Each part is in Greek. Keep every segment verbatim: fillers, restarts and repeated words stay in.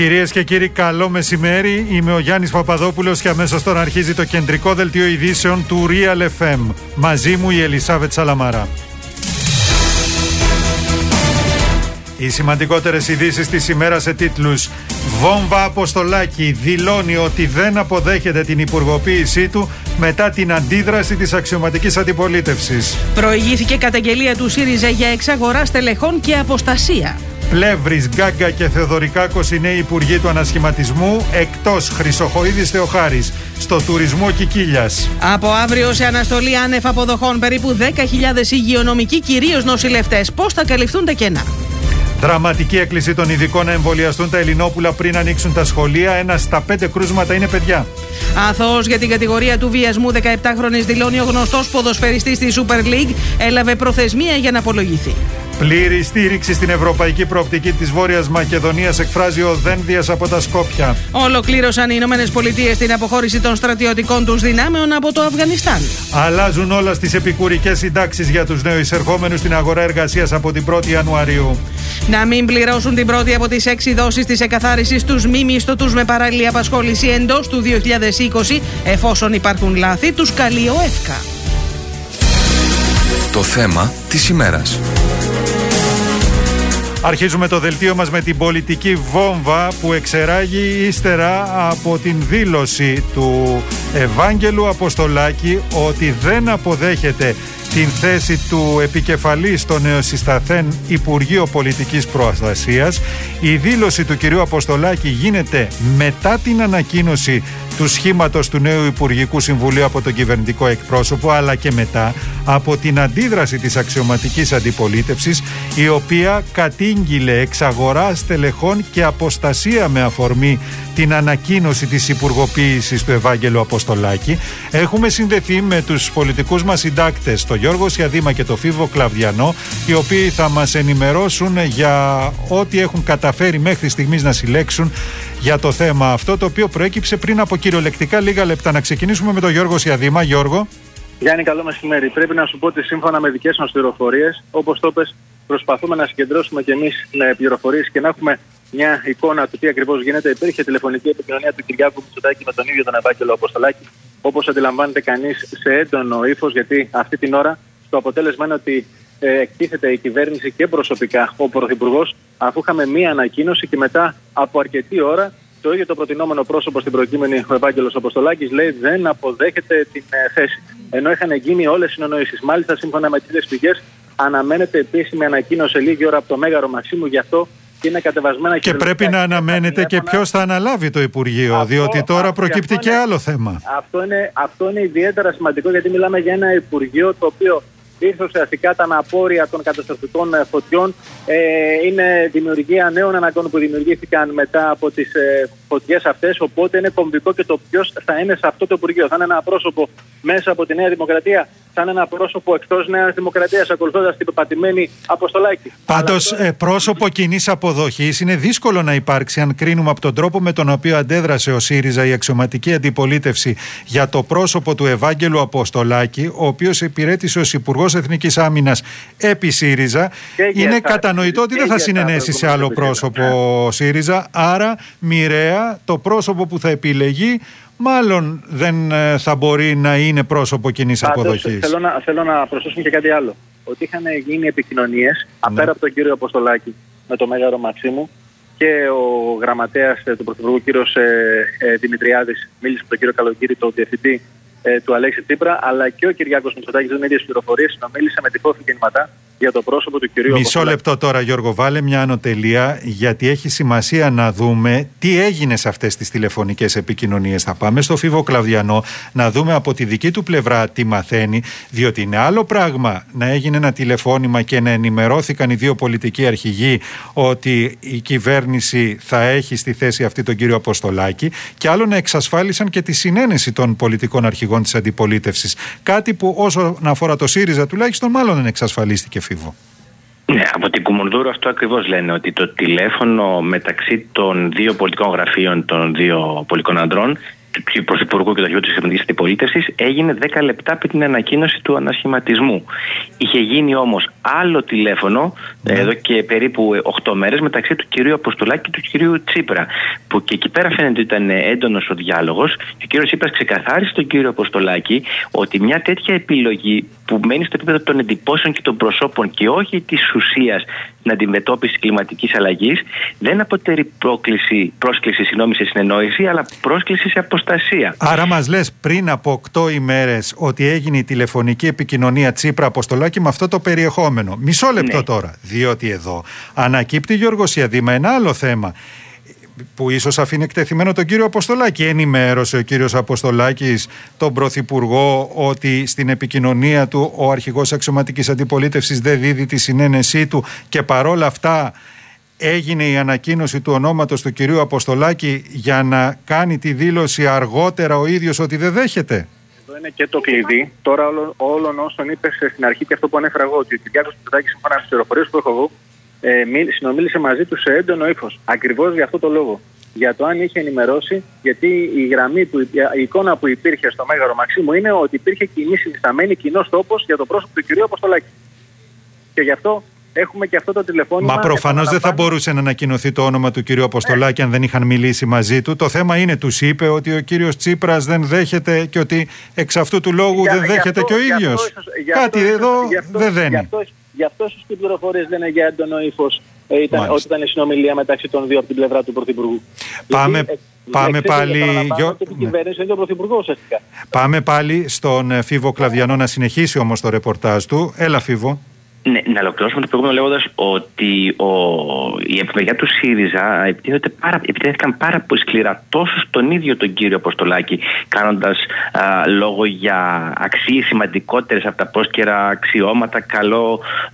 Κυρίες και κύριοι, καλό μεσημέρι. Είμαι ο Γιάννης Παπαδόπουλος και αμέσως τώρα αρχίζει το κεντρικό δελτίο ειδήσεων του Real εφ εμ. Μαζί μου η Ελισάβετ Σαλαμάρα. Οι σημαντικότερες ειδήσεις της ημέρας σε τίτλους: Βόμβα Αποστολάκη δηλώνει ότι δεν αποδέχεται την υπουργοποίησή του μετά την αντίδραση της αξιωματικής αντιπολίτευσης. Προηγήθηκε καταγγελία του ΣΥΡΙΖΑ για εξαγορά στελεχών και αποστασία. Πλεύρης, Γκάγκα και Θεοδωρικάκος είναι οι υπουργοί του ανασχηματισμού, εκτός Χρυσοχοΐδης Θεοχάρης, στο τουρισμό Κικίλιας. Από αύριο σε αναστολή άνευ αποδοχών περίπου δέκα χιλιάδες υγειονομικοί, κυρίως νοσηλευτές. Πώς θα καλυφθούν τα κενά? Δραματική έκκληση των ειδικών να εμβολιαστούν τα Ελληνόπουλα πριν ανοίξουν τα σχολεία. Ένα στα πέντε κρούσματα είναι παιδιά. Αθώος για την κατηγορία του βιασμού δεκαεπτάχρονης δηλώνει ο γνωστός ποδοσφαιριστής στη Super League. Έλαβε προθεσμία για να απολογηθεί. Πλήρη στήριξη στην ευρωπαϊκή προοπτική της Βόρειας Μακεδονίας εκφράζει ο Δένδιας από τα Σκόπια. Ολοκλήρωσαν οι Ηνωμένες Πολιτείες την αποχώρηση των στρατιωτικών τους δυνάμεων από το Αφγανιστάν. Αλλάζουν όλα στις επικουρικές συντάξεις για τους νεοεισερχόμενους στην αγορά εργασίας από την πρώτη Ιανουαρίου. Να μην πληρώσουν την πρώτη από τις έξι δόσεις της εκαθάρισης τους μη μισθωτούς με παράλληλη απασχόληση εντός του δύο χιλιάδες είκοσι, εφόσον υπάρχουν λάθη, τους καλεί ο ΕΦΚΑ. Το θέμα της ημέρας. Αρχίζουμε το δελτίο μας με την πολιτική βόμβα που εξεράγει ύστερα από την δήλωση του Ευάγγελου Αποστολάκη ότι δεν αποδέχεται την θέση του επικεφαλής στο νεοσυσταθέν Υπουργείο Πολιτικής Προστασίας. Η δήλωση του κυρίου Αποστολάκη γίνεται μετά την ανακοίνωση του σχήματος του νέου Υπουργικού Συμβουλίου από τον κυβερνητικό εκπρόσωπο, αλλά και μετά από την αντίδραση της αξιωματικής αντιπολίτευσης, η οποία κατήγγειλε εξαγορά στελεχών και αποστασία με αφορμή την ανακοίνωση της υπουργοποίησης του Ευάγγελου Αποστολάκη. Έχουμε συνδεθεί με τους πολιτικούς μας συντάκτες, τον Γιώργο Σιαδήμα και τον Φίβο Κλαβδιανό, οι οποίοι θα μας ενημερώσουν για ό,τι έχουν καταφέρει μέχρι στιγμής να συλλέξουν για το θέμα αυτό, το οποίο προέκυψε πριν από κυριολεκτικά λίγα λεπτά. Να ξεκινήσουμε με τον Γιώργο Σιαδήμα. Γιώργο. Γιάννη, καλό μεσημέρι. Πρέπει να σου πω ότι σύμφωνα με δικές μας πληροφορίες, όπως το πες, προσπαθούμε να συγκεντρώσουμε κι εμείς πληροφορίες και να έχουμε μια εικόνα του τι ακριβώς γίνεται. Υπήρχε τηλεφωνική επικοινωνία του Κυριάκου Μητσοτάκη με τον ίδιο τον Ευάγγελο Αποστολάκη, όπως αντιλαμβάνεται κανείς, σε έντονο ύφος, γιατί αυτή την ώρα το αποτέλεσμα είναι ότι ε, εκτίθεται η κυβέρνηση και προσωπικά ο Πρωθυπουργός, αφού είχαμε μία ανακοίνωση και μετά από αρκετή ώρα το ίδιο το προτινόμενο πρόσωπο, στην προκείμενη ο Ευάγγελος Αποστολάκης, λέει δεν αποδέχεται την ε, θέση. Ενώ είχαν γίνει όλες οι συνονοήσεις. Μάλιστα, σύμφωνα με τις πηγές, αναμένεται επίσημη ανακοίνωση λίγη ώρα από το Μέγαρο Μαξίμου, γι' αυτό και είναι κατεβασμένα και πρέπει να αναμένεται και ποιος θα αναλάβει το Υπουργείο, αυτό, διότι τώρα αυτό, προκύπτει αυτό και είναι, άλλο θέμα. Αυτό είναι, αυτό είναι ιδιαίτερα σημαντικό, γιατί μιλάμε για ένα Υπουργείο το οποίο ήρθε ουσιαστικά τα αναπόρια των καταστροφικών φωτιών. Ε, είναι δημιουργία νέων αναγκών που δημιουργήθηκαν μετά από τις ε, φωτιές αυτές. Οπότε είναι κομβικό και το ποιος θα είναι σε αυτό το Υπουργείο. Θα είναι ένα πρόσωπο μέσα από τη Νέα Δημοκρατία, θα είναι ένα πρόσωπο εκτός Νέας Δημοκρατίας, ακολουθώντας την πεπατημένη Αποστολάκη. Πάντως, Αλλά... πρόσωπο κοινής αποδοχής είναι δύσκολο να υπάρξει, αν κρίνουμε από τον τρόπο με τον οποίο αντέδρασε ο ΣΥΡΙΖΑ, η αξιωματική αντιπολίτευση, για το πρόσωπο του Ευάγγελου Αποστολάκη, ο οποίος υπηρέτησε ως Υπουργός Εθνικής Άμυνας επί ΣΥΡΙΖΑ. Είναι θα... κατανοητό ότι δεν θα συνενέσει σε άλλο πρόσωπο ο ΣΥΡΙΖΑ, άρα μοιραία το πρόσωπο που θα επιλεγεί μάλλον δεν θα μπορεί να είναι πρόσωπο κοινής αποδοχής. Θέλω να, θέλω να προσθέσουμε και κάτι άλλο. Ότι είχαν γίνει επικοινωνίες, ναι, απέρα από τον κύριο Αποστολάκη με το Μέγαρο Μαξίμου, και ο γραμματέας του Πρωθυπουργού, κύριος ε, ε, Δημητριάδης, μίλησε με τον κύριο Καλογύρη, τον διευθυντή ε, του Αλέξη Τσίπρα, αλλά και ο Κυριάκος Μητσοτάκης, δεν είναι ίδιες πληροφορίες, συνομίλησε με τυπώθη κινηματά για το πρόσωπο του κυρίου Μισό Αποστολάκη. λεπτό τώρα, Γιώργο, βάλε μια ανωτελεία, γιατί έχει σημασία να δούμε τι έγινε σε αυτές τις τηλεφωνικές επικοινωνίες. Θα πάμε στο Φίβο Κλαβδιανό να δούμε από τη δική του πλευρά τι μαθαίνει, διότι είναι άλλο πράγμα να έγινε ένα τηλεφώνημα και να ενημερώθηκαν οι δύο πολιτικοί αρχηγοί ότι η κυβέρνηση θα έχει στη θέση αυτή τον κύριο Αποστολάκη, και άλλο να εξασφάλισαν και τη συνένεση των πολιτικών αρχηγών της αντιπολίτευσης. Κάτι που όσον αφορά το ΣΥΡΙΖΑ τουλάχιστον μάλλον δεν εξασφαλίστηκε. Ναι, από την Κουμουνδούρου αυτό ακριβώς λένε, ότι το τηλέφωνο μεταξύ των δύο πολιτικών γραφείων των δύο πολιτικών ανδρών του Πρωθυπουργού και του Αρχηγού της Εξωματικής Αντιπολίτευσης έγινε δέκα λεπτά πριν την ανακοίνωση του ανασχηματισμού. Είχε γίνει όμως άλλο τηλέφωνο mm. εδώ και περίπου οκτώ μέρες μεταξύ του κυρίου Αποστολάκη και του κυρίου Τσίπρα. Που και εκεί πέρα φαίνεται ότι ήταν έντονος ο διάλογος. Και ο κύριος Τσίπρας ξεκαθάρισε τον κύριο Αποστολάκη ότι μια τέτοια επιλογή που μένει στο επίπεδο των εντυπώσεων και των προσώπων και όχι της ουσίας στην αντιμετώπιση κλιματικής αλλαγής δεν αποτελεί πρόκληση, πρόσκληση συγγνώμη, σε συνεννόηση, αλλά πρόσκληση σε αποστασία. Άρα μας λες πριν από οκτώ ημέρες ότι έγινε η τηλεφωνική επικοινωνία Τσίπρα Αποστολάκη με αυτό το περιεχόμενο. Μισό λεπτό ναι. τώρα, διότι εδώ ανακύπτει, Γιώργος Ιαδήμα, ένα άλλο θέμα που ίσως αφήνει εκτεθειμένο τον κύριο Αποστολάκη. Ενημέρωσε ο κύριος Αποστολάκης τον Πρωθυπουργό ότι στην επικοινωνία του ο αρχηγός αξιωματικής αντιπολίτευσης δεν δίδει τη συνένεσή του και παρόλα αυτά έγινε η ανακοίνωση του ονόματος του κυρίου Αποστολάκη για να κάνει τη δήλωση αργότερα ο ίδιος ότι δεν δέχεται. Εδώ είναι και το κλειδί. Τώρα όλων, όλων όσων είπες στην αρχή και αυτό που ανέφερα εγώ, ότι ο Κυριάκος Μητσοτάκης σύμφωνα με τις πληροφορίες που έχω εγώ Ε, συνομίλησε μαζί του σε έντονο ύφος. Ακριβώς για αυτό το λόγο. Για το αν είχε ενημερώσει, γιατί η γραμμή, που, η εικόνα που υπήρχε στο Μέγαρο Μαξίμου είναι ότι υπήρχε κοινή συνισταμένη, κοινός τόπος για το πρόσωπο του κυρίου Αποστολάκη. Και γι' αυτό έχουμε και αυτό το τηλεφώνημα. Μα προφανώς δεν θα μπορούσε να ανακοινωθεί το όνομα του κυρίου Αποστολάκη ε. αν δεν είχαν μιλήσει μαζί του. Το θέμα είναι, τους είπε ότι ο κύριος Τσίπρας δεν δέχεται και ότι εξ αυτού του λόγου για, δεν δέχεται αυτό, και ο ίδιος. Κάτι αυτό, εδώ αυτό, δεν δένει. Γι' αυτό οι πληροφορίες δεν είναι για έντονο ύφος ε, ήταν, όταν ήταν η συνομιλία μεταξύ των δύο από την πλευρά του Πρωθυπουργού. Πάμε, Γιατί, πάμε ε, πάλι. Γιο... είναι ο πάμε πάλι στον Φίβο Κλαβδιανό να συνεχίσει όμως το ρεπορτάζ του. Έλα, Φίβο. Ναι, να ολοκληρώσουμε το προηγούμενο λέγοντας ότι ο, η επιμεριά του ΣΥΡΙΖΑ επιτέθηκαν πάρα πολύ σκληρά τόσο στον ίδιο τον κύριο Αποστολάκη, κάνοντας α, λόγο για αξίες σημαντικότερες από τα πρόσκαιρα αξιώματα, καλό α,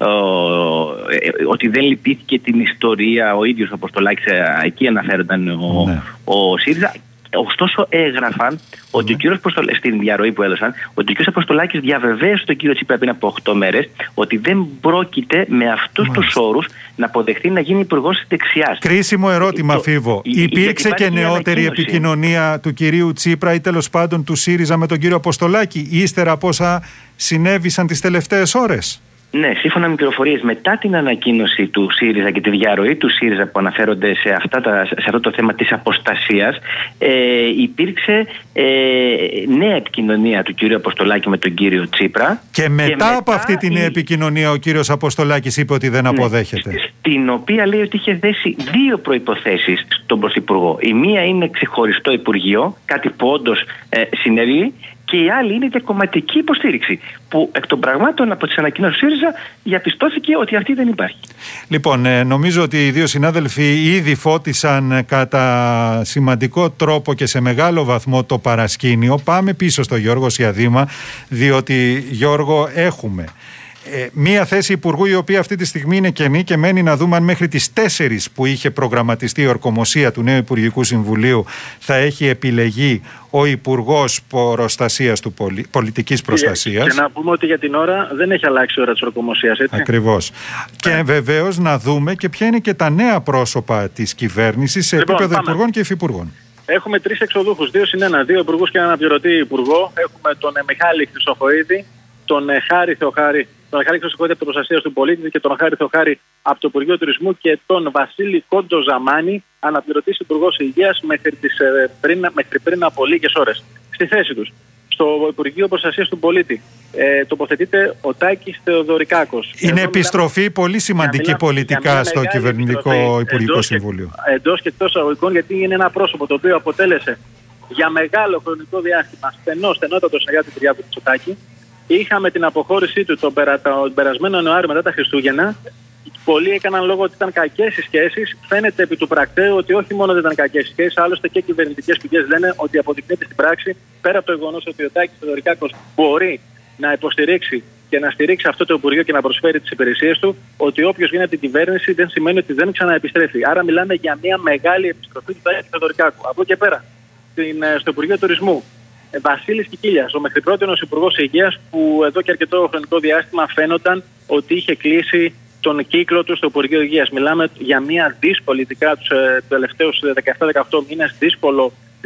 ε, ότι δεν λυπήθηκε την ιστορία ο ίδιος ο Αποστολάκης, εκεί αναφέρονταν ο, ναι. ο ΣΥΡΙΖΑ. Ωστόσο, έγραφαν ότι mm. ο κύριος Αποστολάκης, στην διαρροή που έδωσαν, ότι ο κύριος Αποστολάκης διαβεβαίωσε τον κύριο Τσίπρα πριν από οκτώ μέρες ότι δεν πρόκειται με αυτούς mm. τους όρους να αποδεχθεί να γίνει υπουργός της δεξιάς. Κρίσιμο ερώτημα, το, Φίβο. Η, Υπήρξε και νεότερη επικοινωνία του κυρίου Τσίπρα ή τέλος πάντων του ΣΥΡΙΖΑ με τον κύριο Αποστολάκη, ύστερα από όσα συνέβησαν τις τελευταίες ώρες? Ναι, σύμφωνα με πληροφορίες, μετά την ανακοίνωση του ΣΥΡΙΖΑ και τη διαρροή του ΣΥΡΙΖΑ που αναφέρονται σε, αυτά τα, σε αυτό το θέμα της αποστασίας, ε, υπήρξε ε, νέα επικοινωνία του κύριου Αποστολάκη με τον κύριο Τσίπρα. Και μετά, και μετά από αυτή την νέα η... επικοινωνία ο κύριος Αποστολάκης είπε ότι δεν ναι, αποδέχεται. Στην οποία λέει ότι είχε θέσει δύο προϋποθέσεις στον Πρωθυπουργό. Η μία είναι ξεχωριστό Υπουργείο, κάτι που όντως ε, συνέβη. Και η άλλη είναι η διακομματική υποστήριξη, που εκ των πραγμάτων από τις ανακοινώσεις του ΣΥΡΙΖΑ διαπιστώθηκε ότι αυτή δεν υπάρχει. Λοιπόν, ε, νομίζω ότι οι δύο συνάδελφοι ήδη φώτισαν κατά σημαντικό τρόπο και σε μεγάλο βαθμό το παρασκήνιο. Πάμε πίσω στο Γιώργο Σιαδήμα, διότι, Γιώργο, έχουμε Ε, μία θέση υπουργού η οποία αυτή τη στιγμή είναι κενή και μένει να δούμε αν μέχρι τις τέσσερις που είχε προγραμματιστεί η ορκομοσία του νέου Υπουργικού Συμβουλίου θα έχει επιλεγεί ο Υπουργός Προστασίας του πολι... Πολιτικής Προστασίας. Και, και να πούμε ότι για την ώρα δεν έχει αλλάξει η ώρα της ορκομοσίας, έτσι. Ακριβώς. Και βεβαίως να δούμε και ποια είναι και τα νέα πρόσωπα της κυβέρνησης σε λοιπόν, επίπεδο πάμε. Υπουργών και υφυπουργών. Έχουμε τρεις εξοδούχους, δύο συν ένα, δύο υπουργούς και έναν αναπληρωτή υπουργό. Έχουμε τον Μιχάλη Χρυσοχοΐδη, τον Χάρη Θεοχάρη. Τον Χάρη Χρυσοχοΐδη από την Προστασία του Πολίτη και τον Χάρη Θεοχάρη από το Υπουργείο Τουρισμού και τον Βασίλη Κόντο Ζαμάνη, αναπληρωτής Υπουργός Υγείας μέχρι, τις, πριν, μέχρι πριν από λίγες ώρες. Στη θέση τους, στο Υπουργείο Προστασίας του Πολίτη, ε, τοποθετείται ο Τάκης Θεοδωρικάκος. Είναι Εδώ επιστροφή μιλάμε, πολύ σημαντική μιλάμε, πολιτικά στο κυβερνητικό Υπουργικό Συμβούλιο. Εντός και εκτός αγωγικών, γιατί είναι ένα πρόσωπο το οποίο αποτέλεσε για μεγάλο χρονικό διάστημα στενό, στενότατο συνεργάτη του Κυριάκου Μητσοτάκη. Είχαμε την αποχώρησή του τον, περα, τον περασμένο Ιανουάριο μετά τα Χριστούγεννα. Πολλοί έκαναν λόγο ότι ήταν κακές οι σχέσεις. Φαίνεται επί του πρακτέου ότι όχι μόνο δεν ήταν κακές οι σχέσεις, άλλωστε και κυβερνητικές πηγές λένε ότι αποδεικνύεται στην πράξη, πέρα από το γεγονός ότι ο Τάκης Θεοδωρικάκος μπορεί να υποστηρίξει και να στηρίξει αυτό το Υπουργείο και να προσφέρει τις υπηρεσίες του, ότι όποιος βγαίνει από την κυβέρνηση δεν σημαίνει ότι δεν ξαναεπιστρέφει. Άρα μιλάμε για μια μεγάλη επιστροφή του Τάκη Θεοδωρικάκου. Από εκεί και πέρα, στην, στο Υπουργείο Τουρισμού. Βασίλης Κικίλιας, ο μέχρι πρότινος Υπουργός Υγείας, που εδώ και αρκετό χρονικό διάστημα φαίνονταν ότι είχε κλείσει τον κύκλο του στο Υπουργείο Υγείας. Μιλάμε για μια δύσκολη, ειδικά τους τελευταίους δεκαεπτά δεκαοκτώ μήνες, δύσκολο,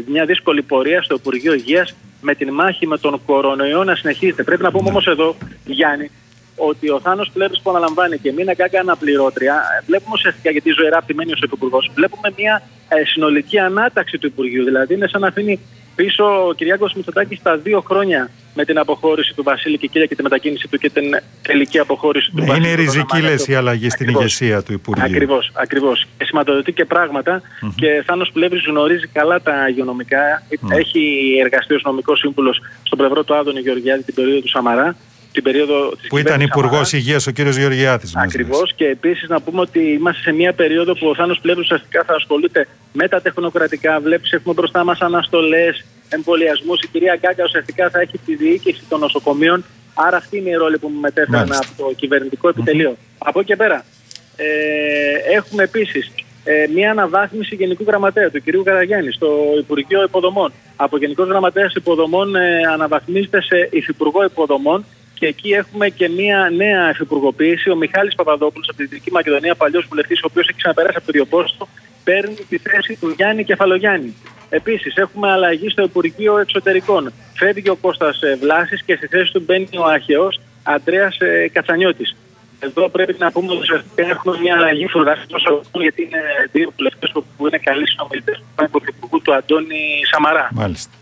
ότι μια δύσκολη πορεία στο Υπουργείο Υγείας με την μάχη με τον κορονοϊό να συνεχίζεται. Πρέπει να πούμε όμως εδώ, Γιάννη, ότι ο Θάνος Πλεύρης που αναλαμβάνει και Μίνα Γκάγκα αναπληρώτρια, βλέπουμε ουσιαστικά, γιατί η Ζωηρά αυτή μένει ως Υπουργός, βλέπουμε μια ε, συνολική ανάταξη του Υπουργείου. Δηλαδή είναι σαν να αφήνει πίσω ο Κυριάκος Μητσοτάκης στα δύο χρόνια με την αποχώρηση του Βασίλη Κικίλια και τη μετακίνηση του και την τελική αποχώρηση του Βασίλη. Είναι ριζική, λες, η αλλαγή στην ακριβώς, ηγεσία του Υπουργείου. Ακριβώς, ακριβώς. Και σηματοδοτεί και πράγματα mm-hmm. και Θάνος Πλεύρης γνωρίζει καλά τα υγειονομικά. Mm. Έχει εργαστεί ως νομικός σύμβουλος στον πλευρό του Άδωνη Γεωργιάδη την περίοδο του Σαμαρά. Την περίοδο της που ήταν Υπουργός Υγείας ο κύριος Γεωργιάδης. Ακριβώς. Και επίσης να πούμε ότι είμαστε σε μια περίοδο που ο Θάνος Πλεύρης ουσιαστικά θα ασχολείται με τα τεχνοκρατικά. Βλέπεις, έχουμε μπροστά μας αναστολές, εμβολιασμούς. Η κυρία Γκάγκα ουσιαστικά θα έχει τη διοίκηση των νοσοκομείων. Άρα αυτή είναι η ρόλη που μου μετέφεραν από το κυβερνητικό επιτελείο. Mm-hmm. Από εκεί και πέρα ε, έχουμε επίσης ε, μια αναβάθμιση γενικού γραμματέα του κυρίου Καραγιάννη στο Υπουργείο Υποδομών. Από γενικός γραμματέας υποδομών ε, αναβαθμίζεται σε υφυπουργό υποδομών. Και εκεί έχουμε και μια νέα υφυπουργοποίηση. Ο Μιχάλης Παπαδόπουλος από τη Δυτική Μακεδονία, παλιός βουλευτής, ο οποίος έχει ξαναπεράσει από το Διοπόστο, παίρνει τη θέση του Γιάννη Κεφαλογιάννη. Επίσης, έχουμε αλλαγή στο Υπουργείο Εξωτερικών. Φεύγει ο Κώστας Βλάσης και στη θέση του μπαίνει ο αρχαιός Αντρέας Κατσανιώτης. Εδώ πρέπει να πούμε ότι έχουμε μια αλλαγή φωτογραφικών, γιατί είναι δύο βουλευτές που είναι καλοί συνομιλητές του Πρωθυπουργού του Αντώνη Σαμαρά. Μάλιστα.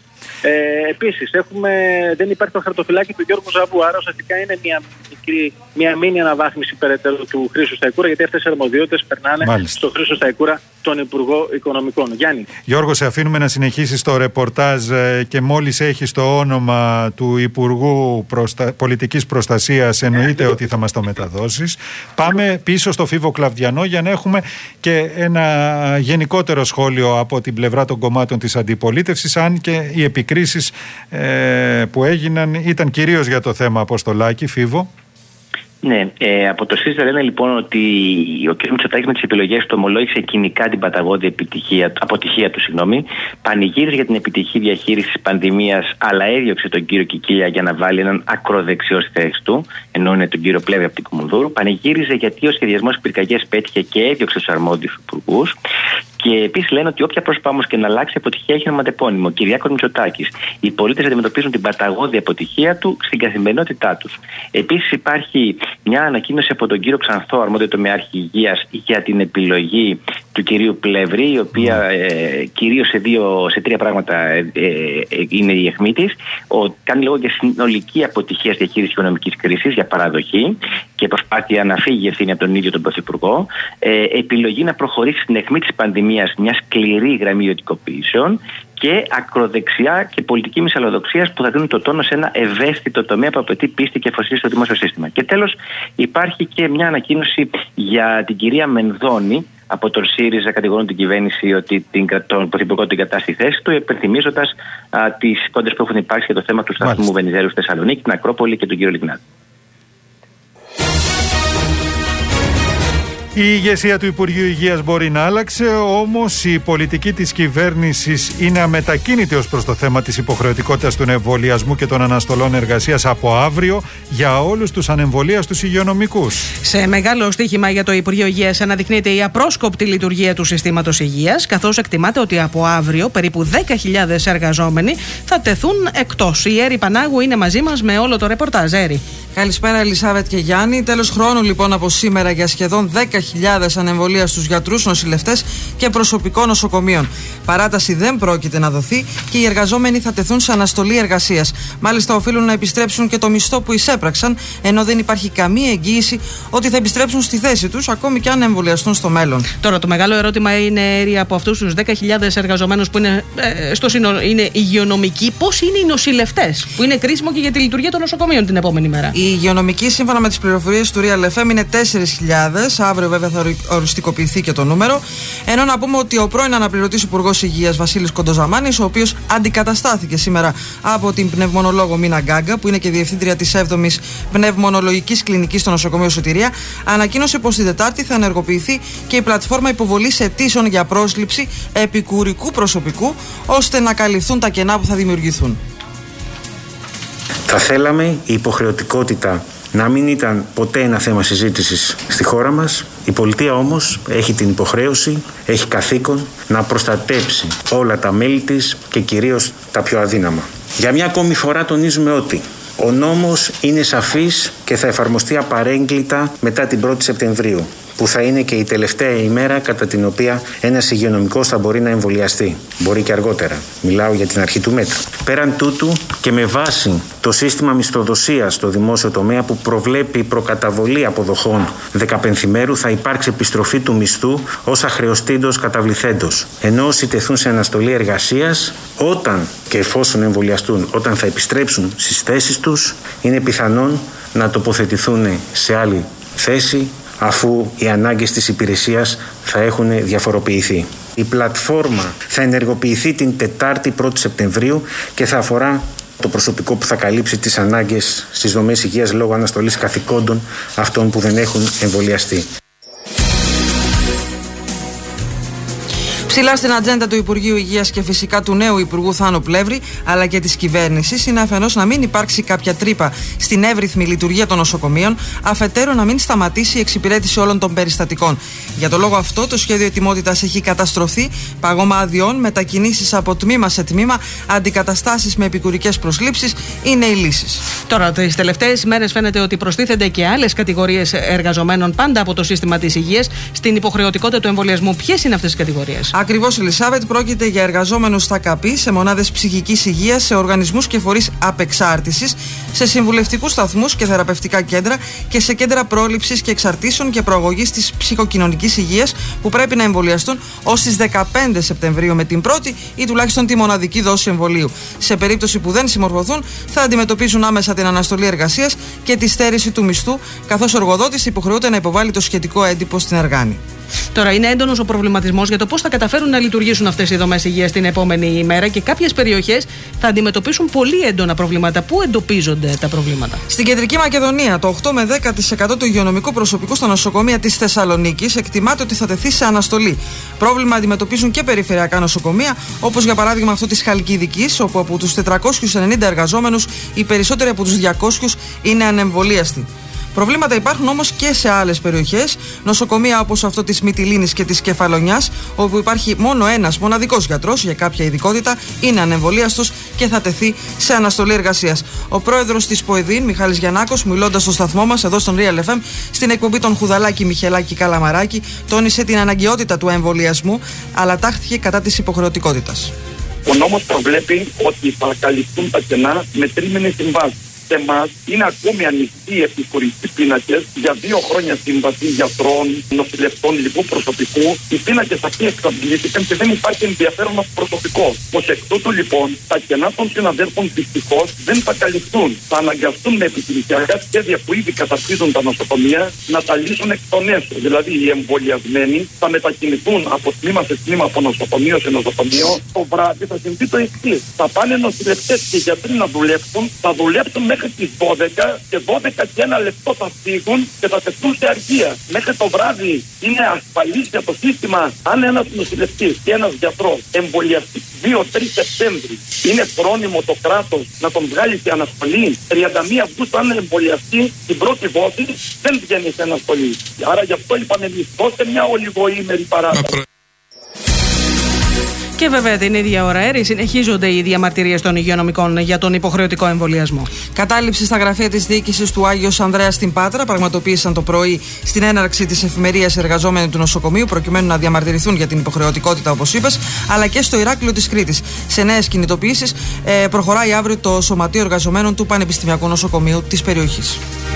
Ε, επίσης, έχουμε, δεν υπάρχει το χαρτοφυλάκι του Γιώργου Ζαβού, άρα ουσιαστικά είναι μια μικρή, μια μήνυ αναβάθμιση περαιτέρω του Χρήστου Σταϊκούρα, γιατί αυτές οι αρμοδιότητες περνάνε Μάλιστα. στο Χρήστο Σταϊκούρα, τον Υπουργό Οικονομικών. Γιάννη. Γιώργο, σε αφήνουμε να συνεχίσεις το ρεπορτάζ και μόλις έχεις το όνομα του Υπουργού Προστα... Πολιτικής Προστασίας, εννοείται ότι θα μας το μεταδώσεις. Πάμε πίσω στο Φίβο Κλαβδιανό για να έχουμε και ένα γενικότερο σχόλιο από την πλευρά των κομμάτων της αντιπολίτευσης, αν και οι επικρίσεις ε, που έγιναν ήταν κυρίως για το θέμα Αποστολάκη. Φίβο. Ναι, ε, από το ΣΥΡΙΖΑ λένε λοιπόν ότι ο κ. Μητσοτάκης με τις επιλογές του ομολόγησε κοινικά την παταγώδη επιτυχία, αποτυχία του, συγγνώμη, πανηγύριζε για την επιτυχή διαχείριση της πανδημίας, αλλά έδιωξε τον κύριο Κικίλια για να βάλει έναν ακροδεξιό στη θέση του, ενώ είναι τον κύριο Πλεύρη από την Κουμουνδούρου. Πανηγύριζε γιατί ο σχεδιασμός πυρκαγιές πέτυχε και έδιωξε τους αρμόδιους υπουργούς. Και επίσης λένε ότι όποια προσπάθεια όμως και να αλλάξει αποτυχία έχει ένα ματεπώνυμο, Κυριάκος Μητσοτάκης. Οι πολίτες αντιμετωπίζουν την παταγώδη αποτυχία του στην καθημερινότητά τους. Επίσης υπάρχει μια ανακοίνωση από τον κύριο Ξανθό, αρμόδιο τομεάρχη υγείας, για την επιλογή του κυρίου Πλεύρη, η οποία ε, κυρίως σε, δύο, σε τρία πράγματα ε, ε, είναι η αιχμή της. Κάνει λόγο για συνολική αποτυχία στη διαχείριση οικονομικής κρίσης, για παραδοχή και προσπάθεια να φύγει η ευθύνη από τον ίδιο τον Πρωθυπουργό. Ε, επιλογή να προχωρήσει στην αιχμή της πανδημίας, μια σκληρή γραμμή ιδιωτικοποιήσεων και ακροδεξιά και πολιτική μυσαλλοδοξία που θα δίνουν το τόνο σε ένα ευαίσθητο τομέα που απαιτεί πίστη και αφοσίωση στο δημόσιο σύστημα. Και τέλος, υπάρχει και μια ανακοίνωση για την κυρία Μενδώνη. Από τον ΣΥΡΙΖΑ κατηγορούν την κυβέρνηση ότι την, τον Πρωθυπουργό την κατά στη θέση του, υπενθυμίζοντας τις κόντρες που έχουν υπάρξει για το θέμα του σταθμού Βενιζέλου στη Θεσσαλονίκη, την Ακρόπολη και τον κύριο Λιγνάδη. Η ηγεσία του Υπουργείου Υγείας μπορεί να άλλαξε, όμως η πολιτική της κυβέρνησης είναι αμετακίνητη ως προς το θέμα της υποχρεωτικότητας του εμβολιασμού και των αναστολών εργασίας από αύριο για όλους τους ανεμβολίαστους υγειονομικούς. Σε μεγάλο στοίχημα για το Υπουργείο Υγείας αναδεικνύεται η απρόσκοπτη λειτουργία του συστήματος υγείας, καθώς εκτιμάται ότι από αύριο περίπου δέκα χιλιάδες εργαζόμενοι θα τεθούν εκτός. Η Έρη Πανάγου είναι μαζί μας με όλο το ρεπορτάζ. Έρη. Καλησπέρα, Ελισάβετ και Γιάννη. Τέλος χρόνου λοιπόν από σήμερα για σχεδόν δέκα χιλιάδες ανεμβολίαστους γιατρούς, νοσηλευτές και προσωπικό νοσοκομείων. Παράταση δεν πρόκειται να δοθεί και οι εργαζόμενοι θα τεθούν σε αναστολή εργασίας. Μάλιστα, οφείλουν να επιστρέψουν και το μισθό που εισέπραξαν, ενώ δεν υπάρχει καμία εγγύηση ότι θα επιστρέψουν στη θέση τους, ακόμη και αν εμβολιαστούν στο μέλλον. Τώρα, το μεγάλο ερώτημα είναι, Έρη, από αυτούς τους δέκα χιλιάδες εργαζομένους που είναι, ε, στο σύνολο, είναι υγειονομικοί, πώς είναι οι νοσηλευτές, που είναι κρίσιμο και για τη λειτουργία των νοσοκομείων την επόμενη μέρα. Οι υγειονομικοί, σύμφωνα με τις πληροφορίες του Real εφ εμ, είναι τέσσερις χιλιάδες. Αύριο, βέβαια, θα οριστικοποιηθεί και το νούμερο. Ενώ να πούμε ότι ο πρώην αναπληρωτής Υπουργός Υγείας Βασίλης Κοντοζαμάνης, ο οποίος αντικαταστάθηκε σήμερα από την πνευμονολόγο Μίνα Γκάγκα, που είναι και διευθύντρια της έβδομης Πνευμονολογικής Κλινικής στο νοσοκομείο Σωτηρία, ανακοίνωσε πως την Τετάρτη θα ενεργοποιηθεί και η πλατφόρμα υποβολής αιτήσεων για πρόσληψη επικουρικού προσωπικού, ώστε να καλυφθούν τα κενά που θα δημιουργηθούν. Θα θέλαμε η υποχρεωτικότητα να μην ήταν ποτέ ένα θέμα συζήτησης στη χώρα μας. Η πολιτεία όμως έχει την υποχρέωση, έχει καθήκον να προστατέψει όλα τα μέλη της και κυρίως τα πιο αδύναμα. Για μια ακόμη φορά τονίζουμε ότι ο νόμος είναι σαφής και θα εφαρμοστεί απαρέγκλιτα μετά την πρώτη Σεπτεμβρίου, που θα είναι και η τελευταία ημέρα κατά την οποία ένας υγειονομικός θα μπορεί να εμβολιαστεί. Μπορεί και αργότερα. Μιλάω για την αρχή του μέτρου. Πέραν τούτου και με βάση το σύστημα μισθοδοσίας στο δημόσιο τομέα που προβλέπει προκαταβολή αποδοχών δεκαπενθημέρου, θα υπάρξει επιστροφή του μισθού ως αχρεωστήντος καταβληθέντος. Ενώ όσοι τεθούν σε αναστολή εργασίας, όταν και εφόσον εμβολιαστούν, όταν θα επιστρέψουν στις θέσεις τους, είναι πιθανόν να τοποθετηθούν σε άλλη θέση, αφού οι ανάγκες της υπηρεσίας θα έχουν διαφοροποιηθεί. Η πλατφόρμα θα ενεργοποιηθεί την Τετάρτη πρώτη Σεπτεμβρίου και θα αφορά το προσωπικό που θα καλύψει τις ανάγκες στις δομές υγείας λόγω αναστολής καθηκόντων αυτών που δεν έχουν εμβολιαστεί. Ψηλά στην ατζέντα του Υπουργείου Υγείας και φυσικά του νέου Υπουργού Θάνο Πλεύρη, αλλά και της κυβέρνησης, είναι αφενός να μην υπάρξει κάποια τρύπα στην εύρυθμη λειτουργία των νοσοκομείων, αφετέρου να μην σταματήσει η εξυπηρέτηση όλων των περιστατικών. Για τον λόγο αυτό, το σχέδιο ετοιμότητας έχει καταστρωθεί, παγώμα αδειών, μετακινήσεις από τμήμα σε τμήμα, αντικαταστάσεις με επικουρικές προσλήψεις είναι οι λύσεις. Τώρα, τις τελευταίες μέρες φαίνεται ότι προστίθενται και άλλες κατηγορίες εργαζομένων, πάντα από το σύστημα της υγείας, στην υποχρεωτικότητα του εμβολιασμού. Ποιες είναι αυτές τις κατηγορίες? Ακριβώς, Ελισάβετ, πρόκειται για εργαζόμενους στα ΚΑΠΗ, σε μονάδες ψυχικής υγείας, σε οργανισμούς και φορείς απεξάρτησης, σε συμβουλευτικούς σταθμούς και θεραπευτικά κέντρα και σε κέντρα πρόληψης και εξαρτήσεων και προαγωγής της ψυχοκοινωνικής υγείας, που πρέπει να εμβολιαστούν ως τις δεκαπέντε Σεπτεμβρίου με την πρώτη ή τουλάχιστον τη μοναδική δόση εμβολίου. Σε περίπτωση που δεν συμμορφωθούν, θα αντιμετωπίζουν άμεσα την αναστολή εργασίας και τη στέρηση του μισθού, καθώς ο εργοδότης υποχρεούται να υποβάλει το σχετικό έντυπο στην Εργάνη. Τώρα, είναι έντονος ο προβληματισμός για το πώς θα καταφέρουν να λειτουργήσουν αυτές οι δομές υγείας την επόμενη ημέρα και κάποιες περιοχές θα αντιμετωπίσουν πολύ έντονα προβλήματα. Πού εντοπίζονται τα προβλήματα? Στην Κεντρική Μακεδονία, το οκτώ με δέκα τοις εκατό του υγειονομικού προσωπικού στα νοσοκομεία της Θεσσαλονίκης εκτιμάται ότι θα τεθεί σε αναστολή. Πρόβλημα αντιμετωπίζουν και περιφερειακά νοσοκομεία, όπως για παράδειγμα αυτό της Χαλκιδικής, όπου από τους τετρακόσιους ενενήντα εργαζόμενους οι περισσότεροι από τους διακόσιους είναι ανεμβολίαστοι. Προβλήματα υπάρχουν όμως και σε άλλες περιοχές, νοσοκομεία όπως αυτό της Μυτιλήνης και της Κεφαλονιάς, όπου υπάρχει μόνο ένας μοναδικός γιατρός για κάποια ειδικότητα, είναι ανεμβολίαστος και θα τεθεί σε αναστολή εργασίας. Ο πρόεδρος της ΠΟΕΔΗΝ, Μιχάλης Γιαννάκος, μιλώντας στο σταθμό μας εδώ στον Real εφ εμ, στην εκπομπή των Χουδαλάκη, Μιχελάκη, Καλαμαράκη, τόνισε την αναγκαιότητα του εμβολιασμού, αλλά τάχθηκε κατά της υποχρεωτικότητας. Ο νόμος προβλέπει ότι θα καλυφθούν τα κενά με τρίμηνες συμβάσεις. Σε εμάς είναι ακόμη ανοιχτοί οι επικουρικοί πίνακες για δύο χρόνια σύμβαση γιατρών, νοσηλευτών, λοιπού προσωπικού. Οι πίνακες αυτοί εξαντλήθηκαν και δεν υπάρχει ενδιαφέρον από προσωπικό. Ως εκ τούτου λοιπόν τα κενά των συναδέλφων δυστυχώς δεν θα καλυφθούν. Θα αναγκαστούν με επιχειρησιακά σχέδια που ήδη καταρτίζουν τα νοσοκομεία να τα λύσουν εκ των έσω. Δηλαδή οι εμβολιασμένοι θα μετακινηθούν από τμήμα σε τμήμα, από νοσοκομείο σε νοσοκομείο. Το βράδυ θα συμβεί το εξής. Θα πάνε νοσηλευτές και γιατροί να δουλέψουν, θα δουλέψουν μέχρι τις δώδεκα και δώδεκα και ένα λεπτό θα φύγουν και θα τεθούν σε αργία. Μέχρι το βράδυ είναι ασφαλής για το σύστημα αν ένας νοσηλευτής και ένας γιατρός εμβολιαστεί δύο με τρεις Σεπτέμβρη. Είναι φρόνιμο το κράτος να τον βγάλει σε αναστολή. τριάντα μία Αυγούστου αν εμβολιαστεί την πρώτη δόση δεν βγαίνει σε αναστολή. Άρα γι' αυτό είπαμε εμείς, δώστε μια ολιγοήμερη παράταση. Και βέβαια την ίδια ώρα έρη συνεχίζονται οι διαμαρτυρίες των υγειονομικών για τον υποχρεωτικό εμβολιασμό. Κατάληψη στα γραφεία της διοίκησης του Άγιος Ανδρέας στην Πάτρα πραγματοποίησαν το πρωί στην έναρξη της εφημερίας εργαζόμενοι του νοσοκομείου, προκειμένου να διαμαρτυρηθούν για την υποχρεωτικότητα, όπως είπες, αλλά και στο Ηράκλειο της Κρήτης. Σε νέες κινητοποιήσεις ε, προχωράει αύριο το Σωματείο Εργαζομένων του Πανεπιστημιακού Νοσοκομείου της περιοχής.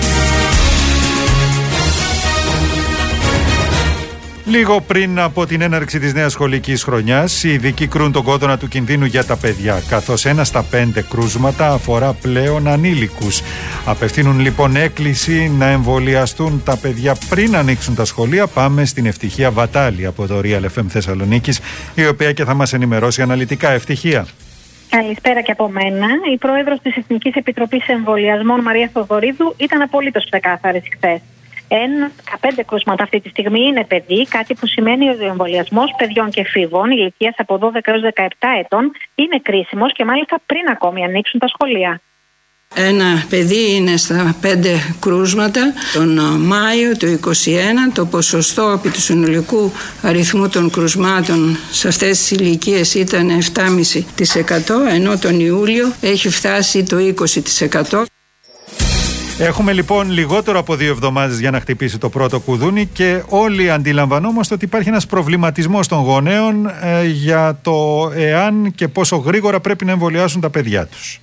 Λίγο πριν από την έναρξη της νέας σχολικής χρονιάς, οι ειδικοί κρούν τον κόδωνα του κινδύνου για τα παιδιά, καθώς ένα στα πέντε κρούσματα αφορά πλέον ανήλικους. Απευθύνουν λοιπόν έκκληση να εμβολιαστούν τα παιδιά πριν ανοίξουν τα σχολεία. Πάμε στην Ευτυχία Βατάλη από το Real εφ εμ Θεσσαλονίκης, η οποία και θα μας ενημερώσει αναλυτικά. Ευτυχία. Καλησπέρα και από μένα. Η πρόεδρος της Εθνικής Επιτροπής Εμβολιασμών, Μαρία Θοδωρίδου, ήταν απολύτως ξεκάθαρη χθες. Ένα στα πέντε κρούσματα αυτή τη στιγμή είναι παιδί, κάτι που σημαίνει ότι ο εμβολιασμός παιδιών και εφήβων ηλικίας από δώδεκα έως δεκαεπτά ετών είναι κρίσιμος και μάλιστα πριν ακόμη ανοίξουν τα σχολεία. Ένα παιδί είναι στα πέντε κρούσματα. Τον Μάιο του είκοσι ένα το ποσοστό επί του συνολικού αριθμού των κρουσμάτων σε αυτές τις ηλικίες ήταν επτά κόμμα πέντε τοις εκατό, ενώ τον Ιούλιο έχει φτάσει το είκοσι τοις εκατό. Έχουμε λοιπόν λιγότερο από δύο εβδομάδες για να χτυπήσει το πρώτο κουδούνι και όλοι αντιλαμβανόμαστε ότι υπάρχει ένας προβληματισμός των γονέων ε, για το εάν και πόσο γρήγορα πρέπει να εμβολιάσουν τα παιδιά τους.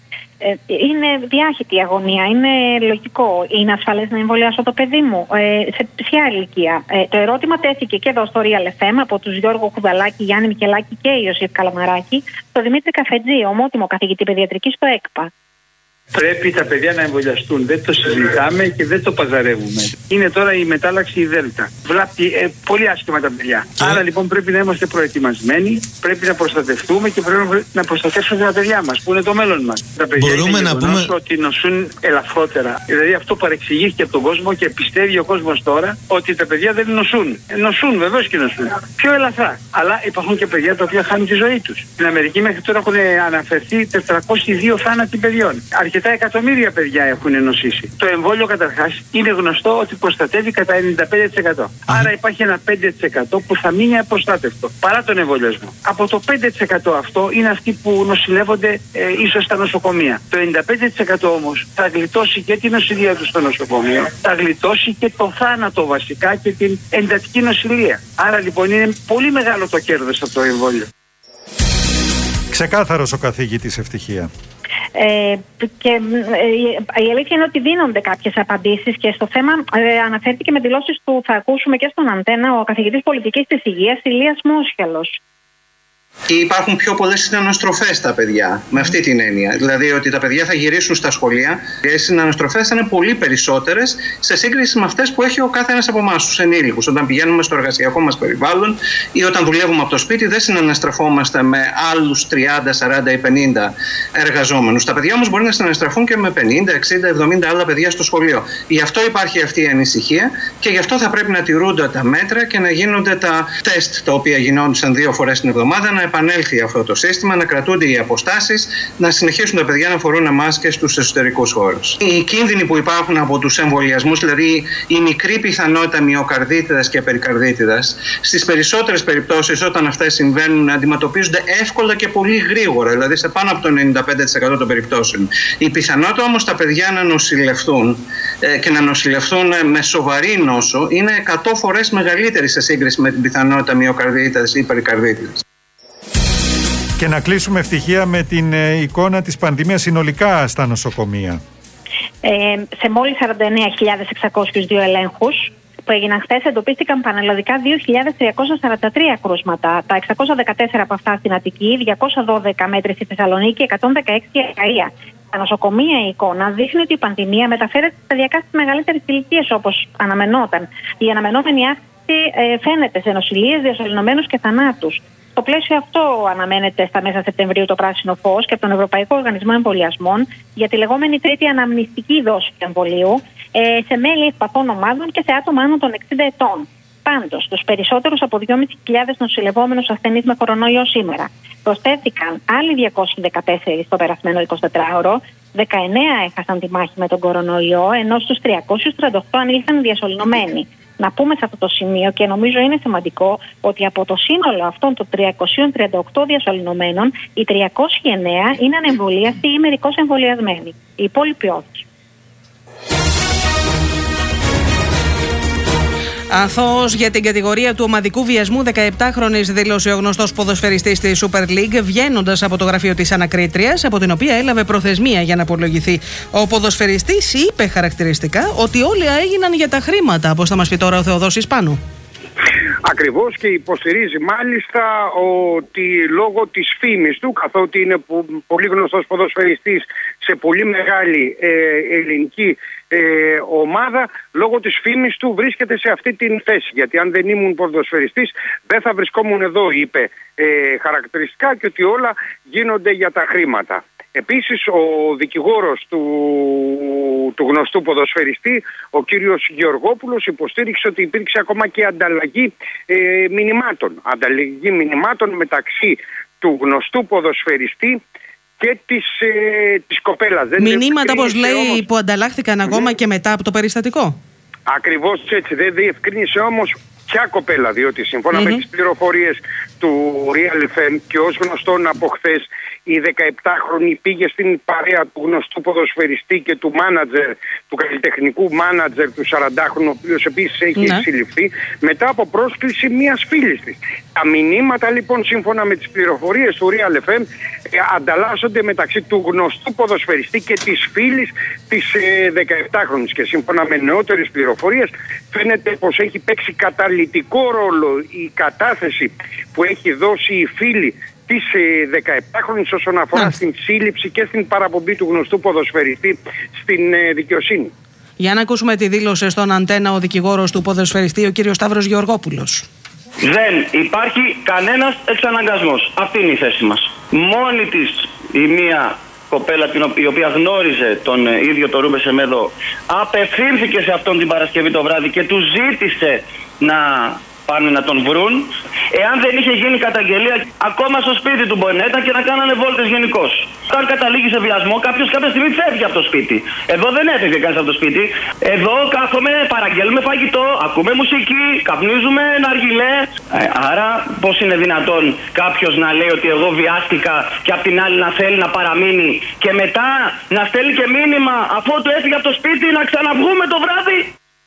Είναι διάχυτη η αγωνία, είναι λογικό. Είναι ασφαλές να εμβολιάσω το παιδί μου? Ε, σε ποια ηλικία? Ε, το ερώτημα τέθηκε και εδώ στο Real εφ εμ από τους Γιώργο Χουδαλάκη, Γιάννη Μικελάκη και Ιωσήφ Καλαμαράκη, στο Δημήτρη Καφετζή, ομότιμο καθηγητή παιδιατρικής στο ΕΚΠΑ. Πρέπει τα παιδιά να εμβολιαστούν. Δεν το συζητάμε και δεν το παζαρεύουμε. Είναι τώρα η μετάλλαξη η Δέλτα. Βλάπτει ε, πολύ άσχημα τα παιδιά. Και... Άρα λοιπόν πρέπει να είμαστε προετοιμασμένοι, πρέπει να προστατευτούμε και πρέπει να προστατεύσουμε τα παιδιά μας, που είναι το μέλλον μας. Τα παιδιά μπορούμε είναι να πούμε ότι νοσούν ελαφρότερα. Δηλαδή αυτό παρεξηγήθηκε από τον κόσμο και πιστεύει ο κόσμος τώρα ότι τα παιδιά δεν νοσούν. Ε, νοσούν, βεβαίως και νοσούν. Πιο ελαφρά. Αλλά υπάρχουν και παιδιά τα οποία χάνουν τη ζωή τους. Στην Αμερική μέχρι τώρα έχουν αναφερθεί τετρακόσιοι δύο θάνατοι παιδιών. Αρκετά εκατομμύρια παιδιά έχουν νοσήσει. Το εμβόλιο καταρχάς είναι γνωστό ότι προστατεύει κατά ενενήντα πέντε τοις εκατό. Άρα υπάρχει ένα πέντε τοις εκατό που θα μείνει απροστάτευτο παρά τον εμβολιασμό. Από το πέντε τοις εκατό αυτό είναι αυτοί που νοσηλεύονται ε, ίσως στα νοσοκομεία. Το ενενήντα πέντε τοις εκατό όμως θα γλιτώσει και την νοσηλεία του στο νοσοκομείο, θα γλιτώσει και το θάνατο βασικά και την εντατική νοσηλεία. Άρα λοιπόν είναι πολύ μεγάλο το κέρδος από το εμβόλιο. Ξεκάθαρος ο καθηγητής Ευτυχία. Ε, και ε, η αλήθεια είναι ότι δίνονται κάποιες απαντήσεις και στο θέμα ε, αναφέρθηκε με δηλώσεις που θα ακούσουμε και στον Αντένα ο καθηγητής πολιτικής της υγείας Ηλίας Μόσχελος. Υπάρχουν πιο πολλές συναναστροφές στα παιδιά, με αυτή την έννοια. Δηλαδή ότι τα παιδιά θα γυρίσουν στα σχολεία και οι συναναστροφές θα είναι πολύ περισσότερες σε σύγκριση με αυτές που έχει ο κάθε ένας από εμάς, τους ενήλικους. Όταν πηγαίνουμε στο εργασιακό μας περιβάλλον ή όταν δουλεύουμε από το σπίτι, δεν συναναστραφόμαστε με άλλους τριάντα, σαράντα ή πενήντα εργαζόμενους. Τα παιδιά όμως μπορεί να συναναστραφούν και με πενήντα, εξήντα, εβδομήντα άλλα παιδιά στο σχολείο. Γι' αυτό υπάρχει αυτή η ανησυχία και γι' αυτό θα πρέπει να τηρούνται τα μέτρα και να γίνονται τα τεστ τα οποία γινόντουσαν δύο φορές την εβδομάδα, να επανέλθει αυτό το σύστημα, να κρατούνται οι αποστάσεις, να συνεχίσουν τα παιδιά να φορούν μάσκες στους εσωτερικούς χώρους. Οι κίνδυνοι που υπάρχουν από τους εμβολιασμούς, δηλαδή η μικρή πιθανότητα μυοκαρδίτιδας και περικαρδίτιδας, στις περισσότερες περιπτώσεις όταν αυτές συμβαίνουν αντιμετωπίζονται εύκολα και πολύ γρήγορα, δηλαδή σε πάνω από το ενενήντα πέντε τοις εκατό των περιπτώσεων. Η πιθανότητα όμως τα παιδιά να νοσηλευτούν ε, και να νοσηλευτούν με σοβαρή νόσο είναι εκατό φορές μεγαλύτερη σε σύγκριση με την πιθανότητα μυοκαρδίτιδας ή περικαρδίτιδας. Και να κλείσουμε ευτυχία με την ε, εικόνα της πανδημίας συνολικά στα νοσοκομεία. Ε, σε μόλις σαράντα εννέα χιλιάδες εξακόσιους δύο ελέγχους που έγιναν χθες εντοπίστηκαν πανελλαδικά δύο χιλιάδες τριακόσια σαράντα τρία κρούσματα. Τα εξακόσια δεκατέσσερα από αυτά στην Αττική, διακόσια δώδεκα μέτρη στη Θεσσαλονίκη και εκατόν δεκαέξι στη Ακαΐα. Στα νοσοκομεία η εικόνα δείχνει ότι η πανδημία μεταφέρεται σταδιακά στις μεγαλύτερες ηλικίες όπως αναμενόταν. Η αναμενόμενη αύξηση ε, φαίνεται σε νοσηλείες, διασωληνωμένους και θανάτους. Στο πλαίσιο αυτό αναμένεται στα μέσα Σεπτεμβρίου το πράσινο φως και από τον Ευρωπαϊκό Οργανισμό Εμβολιασμών για τη λεγόμενη τρίτη αναμνηστική δόση του εμβολίου ε, σε μέλη ευπαθών ομάδων και σε άτομα άνω των εξήντα ετών. Πάντως, στους περισσότερους από δυόμισι χιλιάδες νοσηλευόμενους ασθενείς με κορονοϊό σήμερα προσθέθηκαν άλλοι διακόσιοι δεκατέσσερα στο περασμένο εικοσιτετράωρο, δεκαεννέα έχασαν τη μάχη με τον κορονοϊό, ενώ στους τριακόσιους τριάντα οκτώ ανήλθαν διασωληνωμένοι. Να πούμε σε αυτό το σημείο και νομίζω είναι σημαντικό ότι από το σύνολο αυτών των τριακόσιοι τριάντα οκτώ διασωληνωμένων, οι τριακόσιοι εννέα είναι ανεμβολίαστοι ή μερικώς εμβολιασμένοι. Οι υπόλοιποι όχι. Αθώος για την κατηγορία του ομαδικού βιασμού δεκαεπτάχρονης δήλωσε ο γνωστός ποδοσφαιριστής της Super League, βγαίνοντας από το γραφείο της ανακρίτριας, από την οποία έλαβε προθεσμία για να απολογηθεί. Ο ποδοσφαιριστής είπε χαρακτηριστικά ότι όλα έγιναν για τα χρήματα, όπως θα μας πει τώρα ο Θεοδόσης Πάνου. Ακριβώς, και υποστηρίζει μάλιστα ότι λόγω της φήμης του, καθότι είναι πολύ γνωστός ποδοσφαιριστής σε πολύ μεγάλη ε, ελληνική ε, ομάδα, λόγω της φήμης του βρίσκεται σε αυτή την θέση. Γιατί αν δεν ήμουν ποδοσφαιριστής δεν θα βρισκόμουν εδώ, είπε ε, χαρακτηριστικά, και ότι όλα γίνονται για τα χρήματα. Επίσης, ο δικηγόρος του, του γνωστού ποδοσφαιριστή, ο κύριος Γεωργόπουλος, υποστήριξε ότι υπήρξε ακόμα και ανταλλαγή ε, μηνυμάτων. Ανταλλαγή μηνυμάτων μεταξύ του γνωστού ποδοσφαιριστή και και της, ε, της κοπέλας. Μηνύματα, όπως λέει, όμως, που ανταλλάχθηκαν ακόμα ναι. και μετά από το περιστατικό. Ακριβώς έτσι. Δεν διευκρίνησε όμως ποια κοπέλα, διότι σύμφωνα mm-hmm. με τις πληροφορίες του Real εφ εμ και ως γνωστόν από χθες, η δεκαεπτάχρονη πήγε στην παρέα του γνωστού ποδοσφαιριστή και του μάνατζερ, του καλλιτεχνικού μάνατζερ του σαραντάχρονου, ο οποίος επίσης έχει ναι. συλληφθεί, μετά από πρόσκληση μιας φίλης της. Τα μηνύματα λοιπόν, σύμφωνα με τις πληροφορίες του Real εφ εμ, ε, ανταλλάσσονται μεταξύ του γνωστού ποδοσφαιριστή και της φίλης της ε, δεκαεπτάχρονης. Και σύμφωνα με νεότερες πληροφορίες, φαίνεται πως έχει παίξει καταλυτικό ρόλο η κατάθεση που έχει δώσει η φίλη της δεκαεπτάχρονης όσον αφορά yeah. στην σύλληψη και στην παραπομπή του γνωστού ποδοσφαιριστή στην ε, δικαιοσύνη. Για να ακούσουμε τη δήλωση στον Αντένα ο δικηγόρος του ποδοσφαιριστή, ο κύριος Σταύρος Γεωργόπουλος. Δεν υπάρχει κανένας εξαναγκασμός. Αυτή είναι η θέση μας. Μόνη της η μία κοπέλα η οποία γνώριζε τον ίδιο τον Ρούμπεν Σεμέδο απευθύνθηκε σε αυτόν την Παρασκευή το βράδυ και του ζήτησε να πάνε να τον βρουν. Εάν δεν είχε γίνει καταγγελία, ακόμα στο σπίτι του μπορεί να ήταν και να κάνανε βόλτες γενικώς. Αν καταλήγει σε βιασμό, κάποιος κάποια στιγμή φεύγει από το σπίτι. Εδώ δεν έφευγε κανείς από το σπίτι. Εδώ κάθομαι, παραγγέλνουμε φαγητό, ακούμε μουσική, καπνίζουμε ναργιλέ. Ε, άρα, πώς είναι δυνατόν κάποιος να λέει ότι εγώ βιάστηκα και απ' την άλλη να θέλει να παραμείνει και μετά να στέλνει και μήνυμα αφού του έφυγε από το σπίτι να ξαναβγούμε το βράδυ?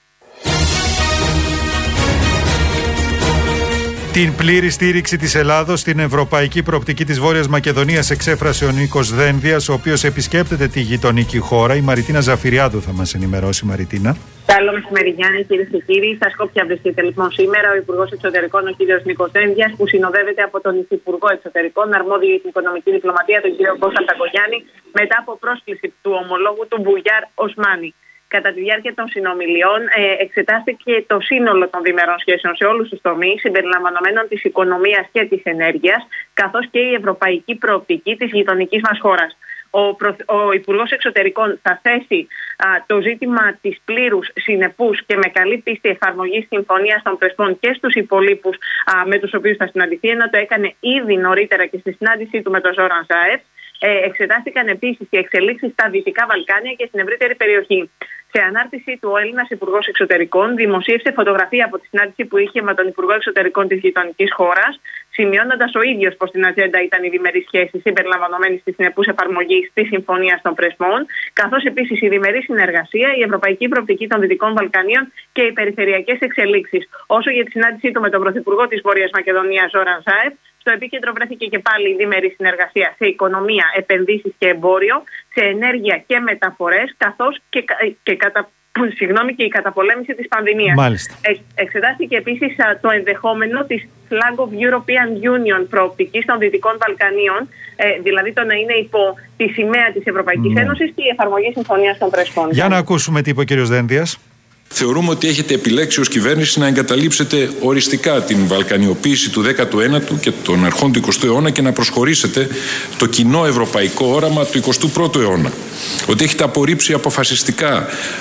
Την πλήρη στήριξη της Ελλάδος στην ευρωπαϊκή προοπτική της Βόρειας Μακεδονίας εξέφρασε ο Νίκος Δένδιας, ο οποίος επισκέπτεται τη γειτονική χώρα. Η Μαριτίνα Ζαφυριάδου θα μας ενημερώσει. Μαριτίνα. Καλό μεσημέρι, Γιάννη, κυρίες και κύριοι. Στα Σκόπια βρίσκεται λοιπόν σήμερα ο Υπουργός Εξωτερικών, ο κύριος Νίκος Δένδιας, που συνοδεύεται από τον Υφυπουργό Εξωτερικών, αρμόδιο για την οικονομική διπλωματία, τον κύριο Κώστα Ταγκογιάννη, μετά από πρόσκληση του ομολόγου του Μπουγιάρ Οσμάνη. Κατά τη διάρκεια των συνομιλιών ε, εξετάστηκε το σύνολο των διμερών σχέσεων σε όλους τους τομείς, συμπεριλαμβανομένων της οικονομίας και της ενέργειας, καθώς και η ευρωπαϊκή προοπτική της γειτονικής μας χώρας. Ο, προ, ο Υπουργός Εξωτερικών θα θέσει α, το ζήτημα της πλήρους, συνεπούς και με καλή πίστη εφαρμογής συμφωνίας των Πρεσπών και στους υπολείπους α, με τους οποίους θα συναντηθεί, ενώ το έκανε ήδη νωρίτερα και στη συνάντησή του με τον Ζόραν Ζάεφ. Ε, εξετάστηκαν επίσης οι εξελίξεις στα Δυτικά Βαλκάνια και στην ευρύτερη περιοχή. Σε ανάρτησή του, ο Έλληνας Υπουργός Εξωτερικών δημοσίευσε φωτογραφία από τη συνάντηση που είχε με τον Υπουργό Εξωτερικών της γειτονικής χώρας, σημειώνοντας ο ίδιος πως στην ατζέντα ήταν η διμερή σχέση συμπεριλαμβανομένη της συνεπούς εφαρμογής της Συμφωνίας των Πρεσμών, καθώς επίσης η διμερή συνεργασία, η ευρωπαϊκή προοπτική των Δυτικών Βαλκανίων και οι περιφερειακές εξελίξεις. Όσο για τη συνάντησή του με τον Πρωθυπουργό της Βόρειας Μακεδονίας, Ζόραν Ζάεφ, στο επίκεντρο βρέθηκε και πάλι η διμερή συνεργασία σε οικονομία, επενδύσεις και εμπόριο, σε ενέργεια και μεταφορές, καθώς και, και, κατα, συγγνώμη, και η καταπολέμηση της πανδημίας. Ε, εξετάστηκε επίσης α, το ενδεχόμενο της Flag of European Union προοπτικής των Δυτικών Βαλκανίων, ε, δηλαδή το να είναι υπό τη σημαία της Ευρωπαϊκής mm. Ένωσης και η εφαρμογή συμφωνίας των Πρεσπών. Για να ακούσουμε τι είπε ο κ. Δένδιας. Θεωρούμε ότι έχετε επιλέξει ως κυβέρνηση να εγκαταλείψετε οριστικά την βαλκανιοποίηση του δέκατου ένατου και των αρχών του εικοστού αιώνα και να προσχωρήσετε το κοινό ευρωπαϊκό όραμα του εικοστού πρώτου αιώνα. Ότι έχετε απορρίψει αποφασιστικά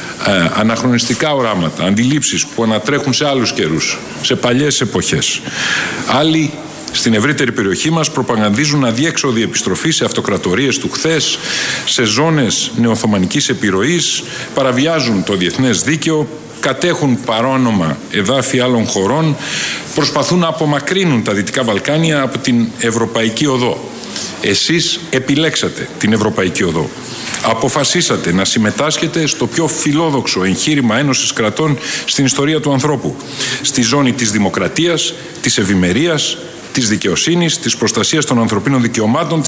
ε, αναχρονιστικά οράματα, αντιλήψεις που ανατρέχουν σε άλλους καιρούς, σε παλιές εποχές. Άλλοι στην ευρύτερη περιοχή μας προπαγανδίζουν αδιέξοδη επιστροφή σε αυτοκρατορίες του χθες, σε ζώνες νεοοθωμανικής επιρροής, παραβιάζουν το διεθνές δίκαιο, κατέχουν παρόνομα εδάφη άλλων χωρών, προσπαθούν να απομακρύνουν τα Δυτικά Βαλκάνια από την Ευρωπαϊκή Οδό. Εσείς επιλέξατε την Ευρωπαϊκή Οδό. Αποφασίσατε να συμμετάσχετε στο πιο φιλόδοξο εγχείρημα ένωσης κρατών στην ιστορία του ανθρώπου. Στη ζώνη της δημοκρατίας, της ευημερίας, της δικαιοσύνης, της προστασίας των ανθρωπίνων δικαιωμάτων.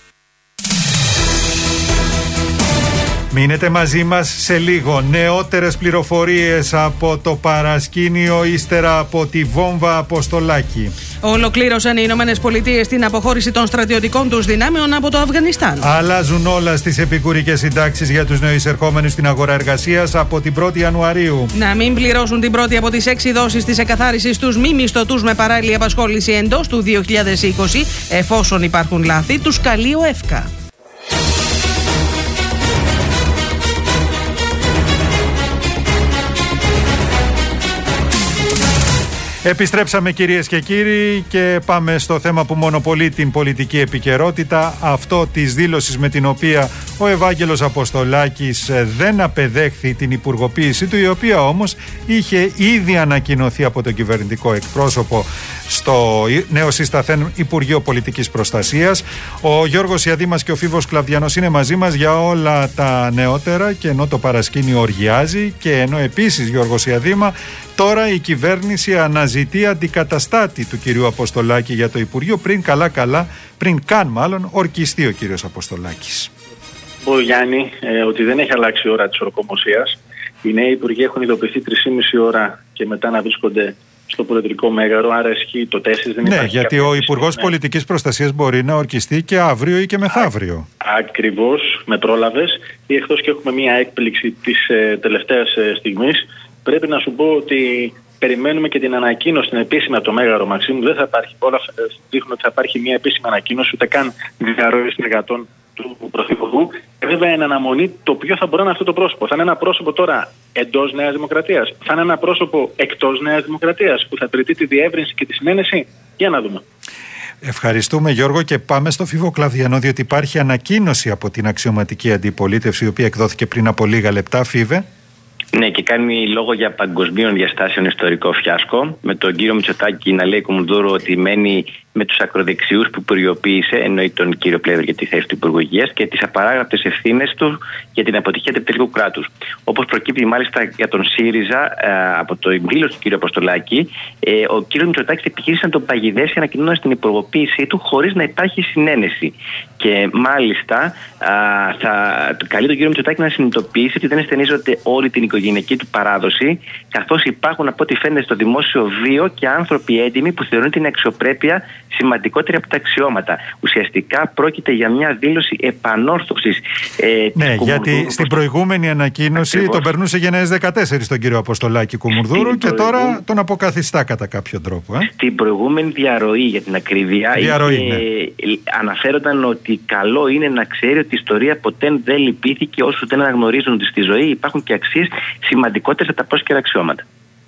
Μείνετε μαζί μας σε λίγο. Νεότερες πληροφορίες από το παρασκήνιο ύστερα από τη βόμβα Αποστολάκη. Ολοκλήρωσαν οι Ηνωμένες Πολιτείες την αποχώρηση των στρατιωτικών τους δυνάμεων από το Αφγανιστάν. Αλλάζουν όλα στις επικουρικές συντάξεις για τους νεοεισερχόμενους στην αγορά εργασίας από την πρώτη Ιανουαρίου. Να μην πληρώσουν την πρώτη από τις έξι δόσεις της εκαθάρισης τους μη μισθωτούς με παράλληλη απασχόληση εντός του δύο χιλιάδες είκοσι, εφόσον υπάρχουν λάθη, τους καλεί ο ΕΦΚΑ. Επιστρέψαμε κυρίες και κύριοι και πάμε στο θέμα που μονοπολεί την πολιτική επικαιρότητα, αυτό της δήλωσης με την οποία ο Ευάγγελος Αποστολάκης δεν απεδέχθη την υπουργοποίησή του, η οποία όμως είχε ήδη ανακοινωθεί από τον κυβερνητικό εκπρόσωπο στο νέο συσταθέν Υπουργείο Πολιτικής Προστασίας. Ο Γιώργος Ιαδήμας και ο Φίβος Κλαβδιανός είναι μαζί μας για όλα τα νεότερα, και ενώ το παρασκήνιο οργιάζει και ενώ επίσης, Γιώργος Ιαδήμα, τώρα η κυβέρνηση αναζητεί αντικαταστάτη του κυρίου Αποστολάκη για το Υπουργείο, πριν καλά καλά, πριν καν μάλλον ορκιστεί ο κύριος Αποστολάκης. Πω Γιάννη, ε, ότι δεν έχει αλλάξει η ώρα της ορκομοσίας. Οι νέοι υπουργοί έχουν ειδοποιηθεί τρεις και μισή ώρα και μετά να βρίσκονται στο Προεδρικό Μέγαρο, άρα ισχύει το τέσσερις. Δεν ναι, γιατί ο Υπουργός ναι. Πολιτικής Προστασίας μπορεί να ορκιστεί και αύριο ή και μεθαύριο. Ακριβώς, με πρόλαβες. Ή εκτός και έχουμε μια έκπληξη της ε, τελευταίας ε, στιγμής. Πρέπει να σου πω ότι περιμένουμε και την ανακοίνωση, την επίσημη από το Μέγαρο Μαξίμου. Δεν θα υπάρχει, όλα δείχνουν ότι θα υπάρχει μια επίσημη ανακοίνωση, ούτε καν διαρροή συνεργατών του Πρωθυπουργού. Και βέβαια, εν αναμονή το ποιο θα μπορεί να είναι αυτό το πρόσωπο. Θα είναι ένα πρόσωπο τώρα εντός Νέας Δημοκρατίας, θα είναι ένα πρόσωπο εκτός Νέας Δημοκρατίας που θα υπηρετεί τη διεύρυνση και τη συνένεση. Για να δούμε. Ευχαριστούμε, Γιώργο, και πάμε στο Φίβο Κλαβδιανό, διότι υπάρχει ανακοίνωση από την αξιωματική αντιπολίτευση, η οποία εκδόθηκε πριν από λίγα λεπτά. Φίβε. Ναι, και κάνει λόγο για παγκοσμίων διαστάσεων ιστορικό φιάσκο. Με τον κύριο Μητσοτάκη να λέει Κουμουνδούρου ότι μένει με τους ακροδεξιούς που υπουργειοποίησε, εννοεί τον κύριο Πλεύρη για τη θέση του Υπουργού Υγείας, και τις απαράγραπτες ευθύνες του για την αποτυχία του επιτελικού κράτους. Όπως προκύπτει μάλιστα για τον ΣΥΡΙΖΑ από το δήλωση του κ. Αποστολάκη, ο κ. Μητσοτάκης επιχείρησε να τον παγιδεύσει ανακοινώνοντας την υπουργοποίησή του χωρίς να υπάρχει συνένεση. Και μάλιστα α, θα καλεί τον κ. Μητσοτάκη να συνειδητοποιήσει ότι δεν αισθενίζονται όλη την οικογενειακή του παράδοση, καθώς υπάρχουν από ό,τι φαίνεται στο δημόσιο βίο και άνθρωποι έντιμοι που θεωρούν την αξιοπρέπεια σημαντικότερη από τα αξιώματα. Ουσιαστικά πρόκειται για μια δήλωση επανόρθωσης. Ε, ναι, γιατί στην προς... προηγούμενη ανακοίνωση Ακριβώς. τον περνούσε Γενναίες δεκατέσσερις τον κύριο Αποστολάκη Κουμουνδούρου και προηγού... τώρα τον αποκαθιστά κατά κάποιο τρόπο. Ε? Στην προηγούμενη διαρροή, για την ακρίβεια, διαρροή, είχε... ναι. αναφέρονταν ότι καλό είναι να ξέρει ότι η ιστορία ποτέ δεν λυπήθηκε όσους δεν αναγνωρίζουν ότι στη ζωή υπάρχουν και αξίες σημαντικότερες από τα πρόσκαιρα αξιώματα.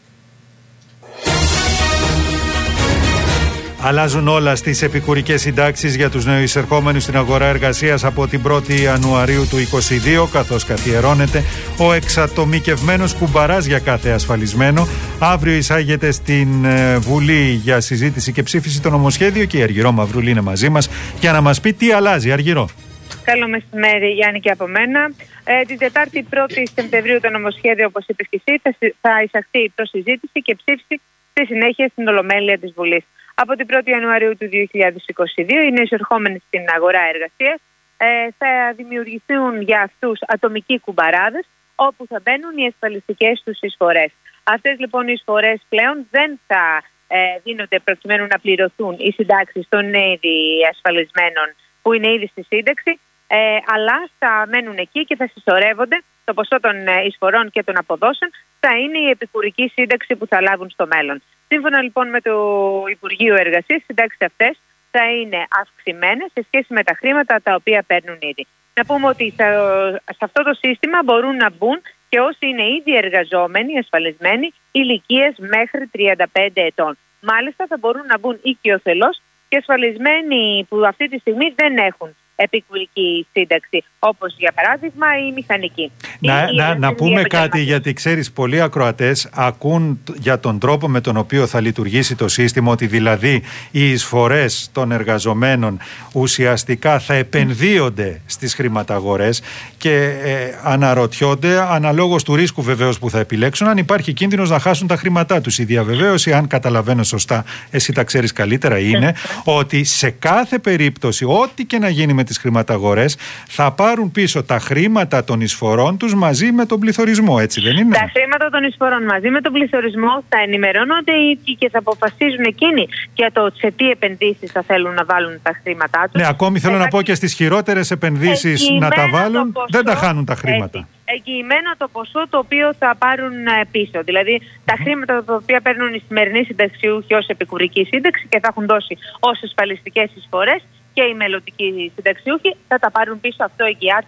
Αλλάζουν όλα στις επικουρικές συντάξεις για τους νεοεισερχόμενους στην αγορά εργασίας από την πρώτη Ιανουαρίου του είκοσι δύο, καθώς καθιερώνεται ο εξατομικευμένος κουμπαράς για κάθε ασφαλισμένο. Αύριο εισάγεται στην Βουλή για συζήτηση και ψήφιση το νομοσχέδιο και η Αργυρό Μαυρούλη είναι μαζί μας για να μας πει τι αλλάζει. Αργυρό. Καλό μεσημέρι, Γιάννη, και από μένα. Ε, την Τετάρτη πρώτη Σεπτεμβρίου το νομοσχέδιο, όπως είπες και εσύ, θα, θα εισαχθεί προς συζήτηση και ψήφιση στη συνέχεια στην Ολομέλεια της Βουλής. Από την πρώτη Ιανουαρίου του δύο χιλιάδες είκοσι δύο, οι νεοεισερχόμενοι στην αγορά εργασίας ε, θα δημιουργηθούν για αυτούς ατομικοί κουμπαράδες, όπου θα μπαίνουν οι ασφαλιστικές τους εισφορές. Αυτές λοιπόν οι εισφορές πλέον δεν θα ε, δίνονται προκειμένου να πληρωθούν οι συντάξεις των ήδη ασφαλισμένων που είναι ήδη στη σύνταξη, ε, αλλά θα μένουν εκεί και θα συσσωρεύονται. Το ποσό των εισφορών και των αποδόσεων θα είναι η επικουρική σύνταξη που θα λάβουν στο μέλλον. Σύμφωνα λοιπόν με το Υπουργείο Εργασίας, οι συντάξεις αυτές θα είναι αυξημένες σε σχέση με τα χρήματα τα οποία παίρνουν ήδη. Να πούμε ότι σε αυτό το σύστημα μπορούν να μπουν και όσοι είναι ήδη εργαζόμενοι, ασφαλισμένοι, ηλικίες μέχρι τριάντα πέντε ετών. Μάλιστα θα μπορούν να μπουν οικειοθελώς και ασφαλισμένοι που αυτή τη στιγμή δεν έχουν επικουρική σύνταξη, όπως για παράδειγμα η μηχανική. Να, η, να, η, να η, πούμε η, κάτι, γιατί ξέρεις, πολλοί ακροατές ακούν για τον τρόπο με τον οποίο θα λειτουργήσει το σύστημα, ότι δηλαδή οι εισφορές των εργαζομένων ουσιαστικά θα επενδύονται στις χρηματαγορές και ε, αναρωτιόνται, αναλόγως του ρίσκου βεβαίως που θα επιλέξουν, αν υπάρχει κίνδυνος να χάσουν τα χρήματά τους. Η διαβεβαίωση, αν καταλαβαίνω σωστά, εσύ τα ξέρεις καλύτερα, είναι ότι σε κάθε περίπτωση, ό,τι και να γίνει με τις χρηματαγορές, θα πάρουν πίσω τα χρήματα των εισφορών τους μαζί με τον πληθωρισμό, έτσι δεν είναι? Τα χρήματα των εισφορών μαζί με τον πληθωρισμό θα ενημερώνονται και θα αποφασίζουν εκείνοι για το σε τι επενδύσεις θα θέλουν να βάλουν τα χρήματά τους. Ναι, ακόμη θέλω θα να πω και στις χειρότερες επενδύσεις να τα βάλουν, ποσό, δεν τα χάνουν τα χρήματα. Έτσι, εγγυημένο το ποσό το οποίο θα πάρουν πίσω. Δηλαδή τα χρήματα τα οποία παίρνουν οι σημερινοί συνταξιούχοι ως επικουρική σύνταξη και θα έχουν δώσει ως ασφαλιστικές εισφορές, και οι μελλοντικοί συνταξιούχοι θα τα πάρουν πίσω. Αυτό εγγυάται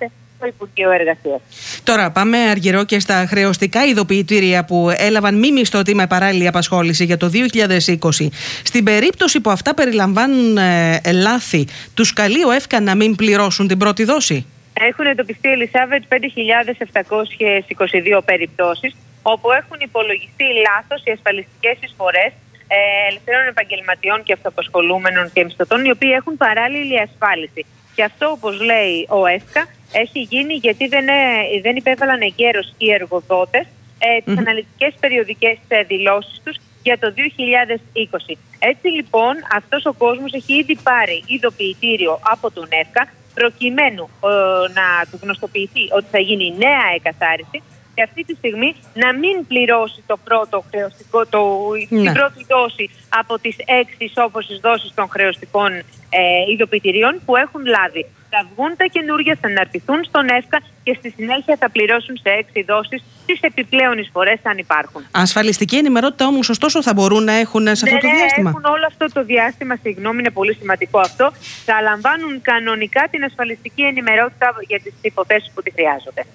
στο Υπουργείο Εργασίας. Τώρα πάμε αργυρό και στα χρεωστικά ειδοποιητήρια που έλαβαν μη μισθωτοί με παράλληλη απασχόληση για το δύο χιλιάδες είκοσι. Στην περίπτωση που αυτά περιλαμβάνουν ε, λάθη, τους καλεί ο ΕΦΚΑ να μην πληρώσουν την πρώτη δόση? Έχουν εντοπιστεί, Ελισάβετ, πέντε χιλιάδες επτακόσιες είκοσι δύο περιπτώσεις όπου έχουν υπολογιστεί λάθος οι ασφαλιστικές εισφορές ε, ελευθερών επαγγελματιών και αυτοαπασχολούμενων και μισθωτών, οι οποίοι έχουν παράλληλη ασφάλιση. Και αυτό, όπως λέει ο ΕΦΚΑ, έχει γίνει γιατί δεν, ε, δεν υπέβαλαν εγκαίρως οι εργοδότες ε, τις mm-hmm. αναλυτικές περιοδικές ε, δηλώσεις τους για το δύο χιλιάδες είκοσι. Έτσι λοιπόν αυτός ο κόσμος έχει ήδη πάρει ειδοποιητήριο από τον ΕΦΚΑ προκειμένου ε, να του γνωστοποιηθεί ότι θα γίνει νέα εκαθάριση και αυτή τη στιγμή να μην πληρώσει το πρώτο χρεωστικό, το, ναι. την πρώτη δόση από τις έξι ισόπωσες δόσεις των χρεωστικών ε, ειδοποιητηρίων που έχουν λάβει. Θα βγουν τα καινούργια, θα αναρτηθούν στον ΕΦΚΑ και στη συνέχεια θα πληρώσουν σε έξι δόσεις τις επιπλέον εισφορές αν υπάρχουν. Ασφαλιστική ενημερότητα όμως, ωστόσο, θα μπορούν να έχουν σε αυτό ναι, το διάστημα? Έχουν όλο αυτό το διάστημα, συγγνώμη, είναι πολύ σημαντικό αυτό. Θα λαμβάνουν κανονικά την ασφαλιστική ενημερότητα για τις υποθέσεις που τη χρειάζονται.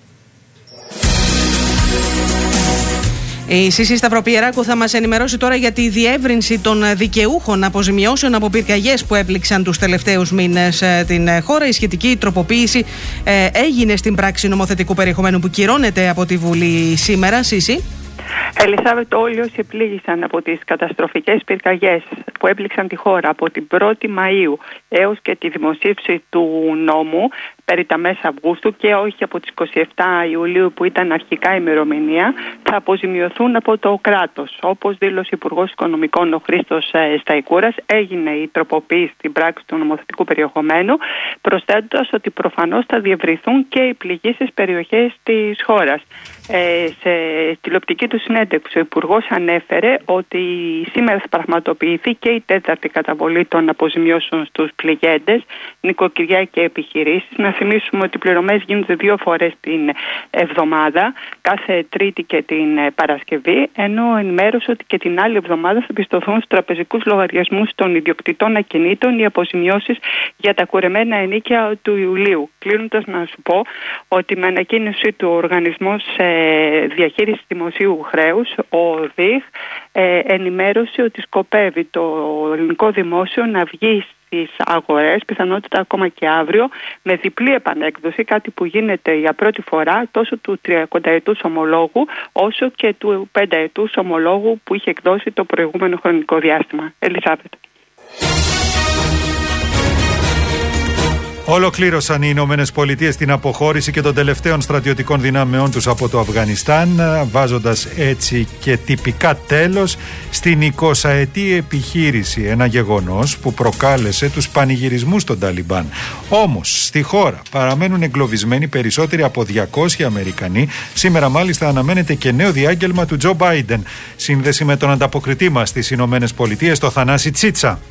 Η Σύση Σταυροπιεράκου θα μας ενημερώσει τώρα για τη διεύρυνση των δικαιούχων αποζημιώσεων από πυρκαγιές που έπληξαν τους τελευταίους μήνες την χώρα. Η σχετική τροποποίηση ε, έγινε στην πράξη νομοθετικού περιεχομένου που κυρώνεται από τη Βουλή σήμερα. Σύση. Ελισάβετ, όλοι όσοι επλήγησαν από τις καταστροφικές πυρκαγιές που έπληξαν τη χώρα από την πρώτη Μαΐου έως και τη δημοσίευση του νόμου περί τα μέσα Αυγούστου και όχι από τις είκοσι επτά Ιουλίου που ήταν αρχικά ημερομηνία, θα αποζημιωθούν από το κράτος. Όπως δήλωσε ο Υπουργός Οικονομικών ο Χρήστος Σταϊκούρας, έγινε η τροποποίηση στην πράξη του νομοθετικού περιεχομένου, προσθέτοντας ότι προφανώς θα διευρυθούν και οι πληγήσεις περιοχές της χώρας. Ε, σε τηλεοπτική του συνέντευξη ο Υπουργός ανέφερε ότι σήμερα θα πραγματοποιηθεί και η τέταρτη καταβολή των αποζημιώσεων στους πληγέντες, νοικοκυριά και επιχειρήσεις. Να θυμίσουμε ότι οι πληρωμές γίνονται δύο φορές την εβδομάδα, κάθε Τρίτη και την Παρασκευή, ενώ ενημέρωσε ότι και την άλλη εβδομάδα θα πιστωθούν στους τραπεζικούς λογαριασμούς των ιδιοκτητών ακινήτων οι αποζημιώσεις για τα κουρεμένα ενοίκια του Ιουλίου. Κλείνοντας, να σου πω ότι με ανακοίνωση του Οργανισμού Διαχείρισης Δημοσίου Χρέους, ο ΔΙΧ, ε, ενημέρωσε ότι σκοπεύει το ελληνικό δημόσιο να βγει στις αγορές, πιθανότητα ακόμα και αύριο, με διπλή επανέκδοση, κάτι που γίνεται για πρώτη φορά τόσο του τριακονταετούς ομολόγου όσο και του πενταετούς ομολόγου που είχε εκδώσει το προηγούμενο χρονικό διάστημα. Ελισάβετ. Ολοκλήρωσαν οι Ηνωμένες Πολιτείες την αποχώρηση και των τελευταίων στρατιωτικών δυνάμεών τους από το Αφγανιστάν, βάζοντας έτσι και τυπικά τέλος στην εικοσαετή επιχείρηση, ένα γεγονός που προκάλεσε τους πανηγυρισμούς των Ταλιμπάν. Όμως στη χώρα παραμένουν εγκλωβισμένοι περισσότεροι από διακόσιοι Αμερικανοί. Σήμερα μάλιστα αναμένεται και νέο διάγγελμα του Τζο Μπάιντεν. Σύνδεση με τον ανταποκριτή μας στις Ηνωμένες Πολιτείες, το Θανάση Τσίτσα.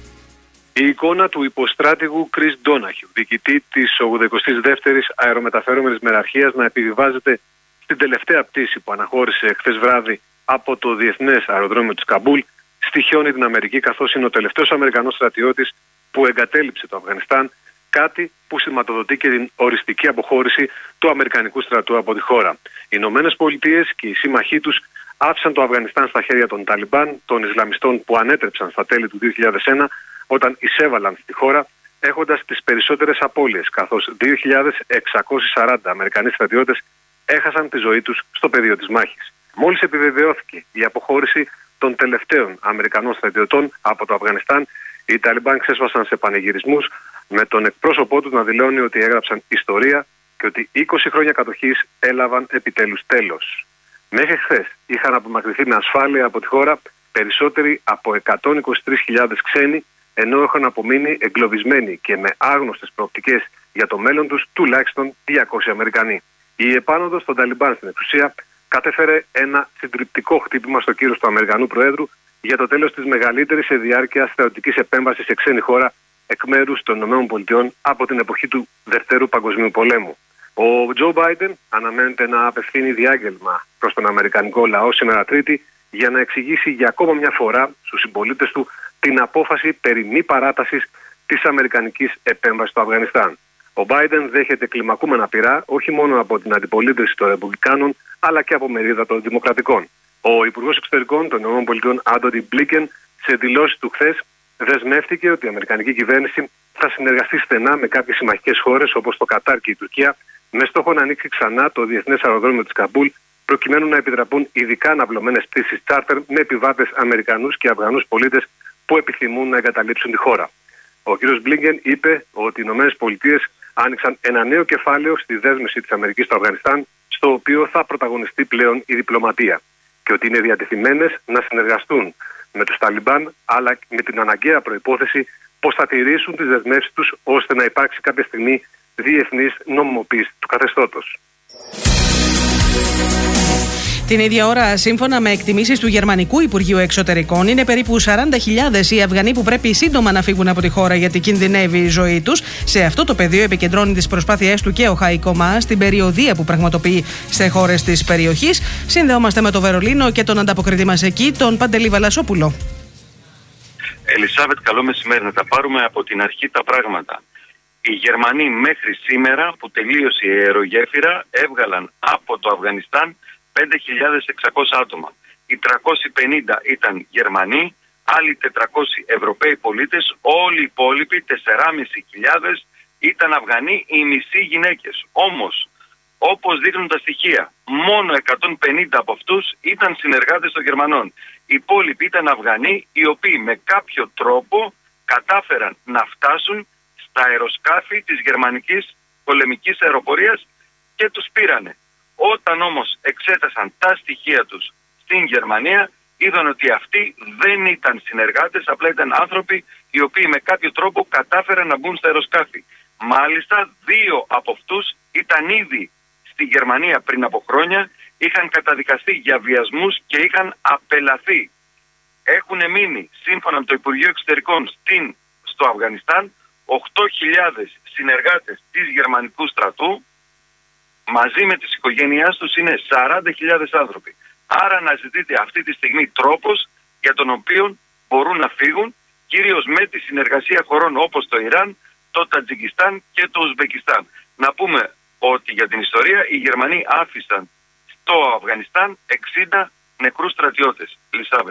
Η εικόνα του υποστράτηγου Chris Donahue, διοικητή της ογδοηκοστής δεύτερης αερομεταφερόμενης μεραρχίας, να επιβιβάζεται στην τελευταία πτήση που αναχώρησε χθες βράδυ από το διεθνές αεροδρόμιο της Καμπούλ, στοιχιώνει την Αμερική, καθώς είναι ο τελευταίος Αμερικανός στρατιώτης που εγκατέλειψε το Αφγανιστάν, κάτι που σηματοδοτεί και την οριστική αποχώρηση του Αμερικανικού στρατού από τη χώρα. Οι Ηνωμένες Πολιτείες και οι σύμμαχοί τους άφησαν το Αφγανιστάν στα χέρια των Ταλιμπάν, των Ισλαμιστών που ανέτρεψαν στα τέλη του δύο χιλιάδες ένα, όταν εισέβαλαν στη χώρα, έχοντας τις περισσότερες απώλειες, καθώς δύο χιλιάδες εξακόσιοι σαράντα Αμερικανοί στρατιώτες έχασαν τη ζωή τους στο πεδίο της μάχης. Μόλις επιβεβαιώθηκε η αποχώρηση των τελευταίων Αμερικανών στρατιωτών από το Αφγανιστάν, οι Ταλιμπάν ξέσπασαν σε πανηγυρισμούς, με τον εκπρόσωπό τους να δηλώνει ότι έγραψαν ιστορία και ότι είκοσι χρόνια κατοχής έλαβαν επιτέλους τέλος. Μέχρι χθες είχαν απομακρυνθεί με ασφάλεια από τη χώρα περισσότεροι από εκατόν είκοσι τρεις χιλιάδες ξένοι, ενώ έχουν απομείνει εγκλωβισμένοι και με άγνωστες προοπτικές για το μέλλον τους τουλάχιστον διακόσιοι Αμερικανοί. Η επάνωδος των Ταλιμπάν στην εξουσία κατέφερε ένα συντριπτικό χτύπημα στο κύρος του Αμερικανού Προέδρου για το τέλος της μεγαλύτερης σε διάρκεια στρατιωτικής επέμβασης σε ξένη χώρα εκ μέρους των ΗΠΑ από την εποχή του Δευτέρου Παγκοσμίου Πολέμου. Ο Τζο Μπάιντεν αναμένεται να απευθύνει διάγγελμα προς τον Αμερικανικό λαό σήμερα Τρίτη για να εξηγήσει για ακόμα μια φορά στους συμπολίτες του την απόφαση περί μη παράτασης της αμερικανικής επέμβασης στο Αφγανιστάν. Ο Biden δέχεται κλιμακούμενα πειρά όχι μόνο από την αντιπολίτευση των Ρεπουμπλικάνων, αλλά και από μερίδα των Δημοκρατικών. Ο Υπουργός Εξωτερικών των ΗΠΑ, Άντονι Μπλίνκεν, σε δηλώσεις του χθες, δεσμεύτηκε ότι η Αμερικανική κυβέρνηση θα συνεργαστεί στενά με κάποιες συμμαχικές χώρες όπως το Κατάρ και η Τουρκία, με στόχο να ανοίξει ξανά το διεθνές αεροδρόμιο της Καμπούλ, προκειμένου να επιτραπούν ειδικά αναπλωμένες πτήσεις τσάρτερ με επιβάτες Αμερικανούς και Αφγανούς πολίτες που επιθυμούν να εγκαταλείψουν τη χώρα. Ο κ. Μπλίνκεν είπε ότι οι ΗΠΑ άνοιξαν ένα νέο κεφάλαιο στη δέσμευση της Αμερικής στο Αφγανιστάν, στο οποίο θα πρωταγωνιστεί πλέον η διπλωματία, και ότι είναι διατεθειμένες να συνεργαστούν με τους Ταλιμπάν, αλλά με την αναγκαία προϋπόθεση πως θα τηρήσουν τις δεσμεύσεις τους ώστε να υπάρξει κάποια στιγμή διεθνής νομιμοποίηση του καθεστώτος. Την ίδια ώρα, σύμφωνα με εκτιμήσεις του Γερμανικού Υπουργείου Εξωτερικών, είναι περίπου σαράντα χιλιάδες οι Αφγανοί που πρέπει σύντομα να φύγουν από τη χώρα γιατί κινδυνεύει η ζωή τους. Σε αυτό το πεδίο επικεντρώνει τις προσπάθειές του και ο Χάικο Μαάς στην περιοδεία που πραγματοποιεί σε χώρες της περιοχής. Συνδεόμαστε με το Βερολίνο και τον ανταποκριτή μας εκεί, τον Παντελή Βαλασόπουλο. Ελισάβετ, καλό μεσημέρι. Να τα πάρουμε από την αρχή τα πράγματα. Οι Γερμανοί μέχρι σήμερα που τελείωσε η αερογέφυρα έβγαλαν από το Αφγανιστάν πέντε χιλιάδες εξακόσια άτομα. Οι τριακόσιοι πενήντα ήταν Γερμανοί, άλλοι τετρακόσιοι Ευρωπαίοι πολίτες, όλοι οι υπόλοιποι τεσσεράμισι χιλιάδες ήταν Αφγανοί, οι μισοί γυναίκες. Όμως, όπως δείχνουν τα στοιχεία, μόνο εκατόν πενήντα από αυτούς ήταν συνεργάτες των Γερμανών. Οι υπόλοιποι ήταν Αφγανοί, οι οποίοι με κάποιο τρόπο κατάφεραν να φτάσουν στα αεροσκάφη της γερμανικής πολεμικής αεροπορίας και τους πήρανε. Όταν όμως εξέτασαν τα στοιχεία τους στην Γερμανία, είδαν ότι αυτοί δεν ήταν συνεργάτες, απλά ήταν άνθρωποι οι οποίοι με κάποιο τρόπο κατάφεραν να μπουν στα αεροσκάφη. Μάλιστα, δύο από αυτούς ήταν ήδη στη Γερμανία πριν από χρόνια, είχαν καταδικαστεί για βιασμούς και είχαν απελαθεί. Έχουν μείνει, σύμφωνα με το Υπουργείο Εξωτερικών στην, στο Αφγανιστάν, οκτώ χιλιάδες συνεργάτες της γερμανικού στρατού, μαζί με τις οικογένειάς τους είναι σαράντα χιλιάδες άνθρωποι. Άρα να ζητείτε αυτή τη στιγμή τρόπος για τον οποίο μπορούν να φύγουν, κυρίως με τη συνεργασία χωρών όπως το Ιράν, το Τατζικιστάν και το Ουσμπεκιστάν. Να πούμε ότι για την ιστορία οι Γερμανοί άφησαν στο Αφγανιστάν εξήντα νεκρούς στρατιώτες. Ελισάβετ.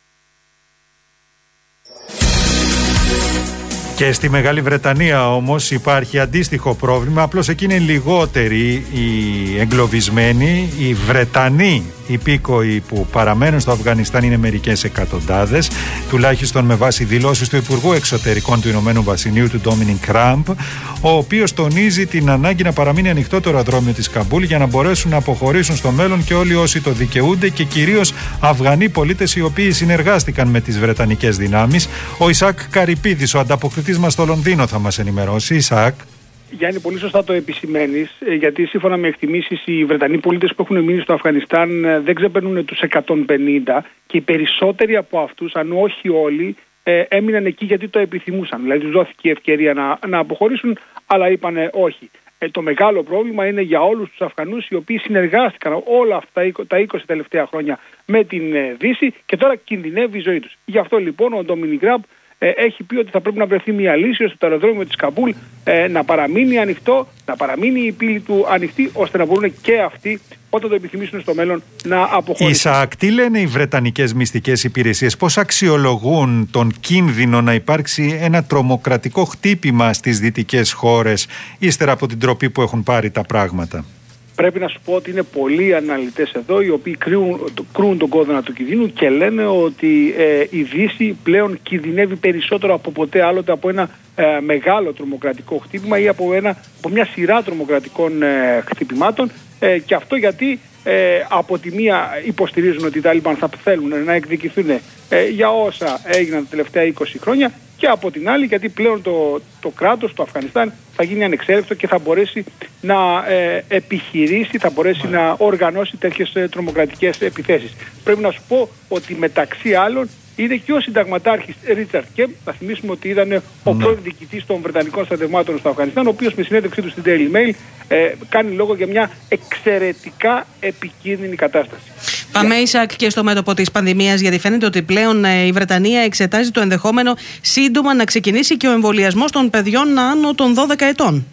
Και στη Μεγάλη Βρετανία όμως υπάρχει αντίστοιχο πρόβλημα, απλώς εκεί είναι λιγότεροι οι εγκλωβισμένοι. Οι Βρετανοί υπήκοοι που παραμένουν στο Αφγανιστάν είναι μερικές εκατοντάδες, τουλάχιστον με βάση δηλώσεις του Υπουργού Εξωτερικών του Ηνωμένου Βασιλείου, του Ντόμινικ Ράμπ, ο οποίος τονίζει την ανάγκη να παραμείνει ανοιχτό το αεροδρόμιο της Καμπούλ για να μπορέσουν να αποχωρήσουν στο μέλλον και όλοι όσοι το δικαιούνται, και κυρίως Αφγανοί πολίτες οι οποίοι συνεργάστηκαν με τις Βρετανικές δυνάμεις. Ο Ισακ Καρυπίδης, ο ανταποκριτής μας στο Λονδίνο, θα μας ενημερώσει. Ισακ. Γιάννη, πολύ σωστά το επισημαίνεις, γιατί σύμφωνα με εκτιμήσεις οι Βρετανοί πολίτες που έχουν μείνει στο Αφγανιστάν δεν ξεπερνούν τους εκατόν πενήντα και οι περισσότεροι από αυτούς, αν όχι όλοι, ε, έμειναν εκεί γιατί το επιθυμούσαν. Δηλαδή τους δόθηκε η ευκαιρία να, να αποχωρήσουν, αλλά είπανε όχι. Ε, το μεγάλο πρόβλημα είναι για όλους τους Αφγανούς οι οποίοι συνεργάστηκαν όλα αυτά τα είκοσι τελευταία χρόνια με την ε, Δύση και τώρα κινδυνεύει η ζωή τους. Γι' αυτό λοιπόν ο Ντόμινικ Ράμπ Ε, έχει πει ότι θα πρέπει να βρεθεί μια λύση ώστε το αεροδρόμιο της Καμπούλ ε, να παραμείνει ανοιχτό, να παραμείνει η πύλη του ανοιχτή, ώστε να μπορούν και αυτοί όταν το επιθυμήσουν στο μέλλον να αποχωρήσουν. Ισαάκ, τι λένε οι βρετανικές μυστικές υπηρεσίες, πώς αξιολογούν τον κίνδυνο να υπάρξει ένα τρομοκρατικό χτύπημα στις δυτικές χώρες ύστερα από την τροπή που έχουν πάρει τα πράγματα? Πρέπει να σου πω ότι είναι πολλοί αναλυτές εδώ οι οποίοι κρύουν, κρούν τον κόδωνα του κινδύνου και λένε ότι ε, η Δύση πλέον κινδυνεύει περισσότερο από ποτέ άλλοτε από ένα ε, μεγάλο τρομοκρατικό χτύπημα ή από, ένα, από μια σειρά τρομοκρατικών ε, χτυπημάτων ε, και αυτό γιατί ε, από τη μία υποστηρίζουν ότι οι Ταλιμπάν θα θέλουν να εκδικηθούν ε, για όσα έγιναν τα τελευταία είκοσι χρόνια και από την άλλη γιατί πλέον το, το κράτος, το Αφγανιστάν θα γίνει ανεξέλεγκτο και θα μπορέσει να ε, επιχειρήσει, θα μπορέσει yeah. να οργανώσει τέτοιες ε, τρομοκρατικές επιθέσεις. Πρέπει να σου πω ότι μεταξύ άλλων είναι και ο συνταγματάρχης Ρίτσαρντ Κέμπ, θα θυμίσουμε ότι ήταν ο ναι. πρώην διοικητής των Βρετανικών στρατευμάτων στο Αφγανιστάν, ο οποίος με συνέντευξή του στην Daily Mail ε, κάνει λόγο για μια εξαιρετικά επικίνδυνη κατάσταση. Πάμε, Ισακ, και στο μέτωπο της πανδημίας, γιατί φαίνεται ότι πλέον ε, η Βρετανία εξετάζει το ενδεχόμενο σύντομα να ξεκινήσει και ο εμβολιασμός των παιδιών άνω των δώδεκα ετών.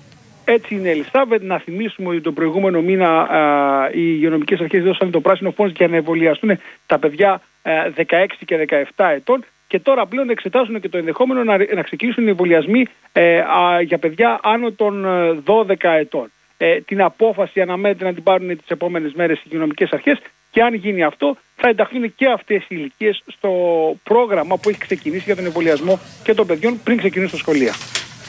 Έτσι είναι, Ελισάβετ. Να θυμίσουμε ότι τον προηγούμενο μήνα α, οι υγειονομικές αρχές δώσαν το πράσινο φως για να εμβολιαστούν τα παιδιά α, δεκαέξι και δεκαεπτά ετών. Και τώρα πλέον εξετάζουν και το ενδεχόμενο να, να ξεκινήσουν οι εμβολιασμοί ε, α, για παιδιά άνω των δώδεκα ετών. Ε, την απόφαση αναμένεται να την πάρουν τις επόμενες μέρες οι υγειονομικές αρχές και αν γίνει αυτό θα ενταχθούν και αυτές οι ηλικίες στο πρόγραμμα που έχει ξεκινήσει για τον εμβολιασμό και των παιδιών πριν ξεκινήσουν στα σχολεία.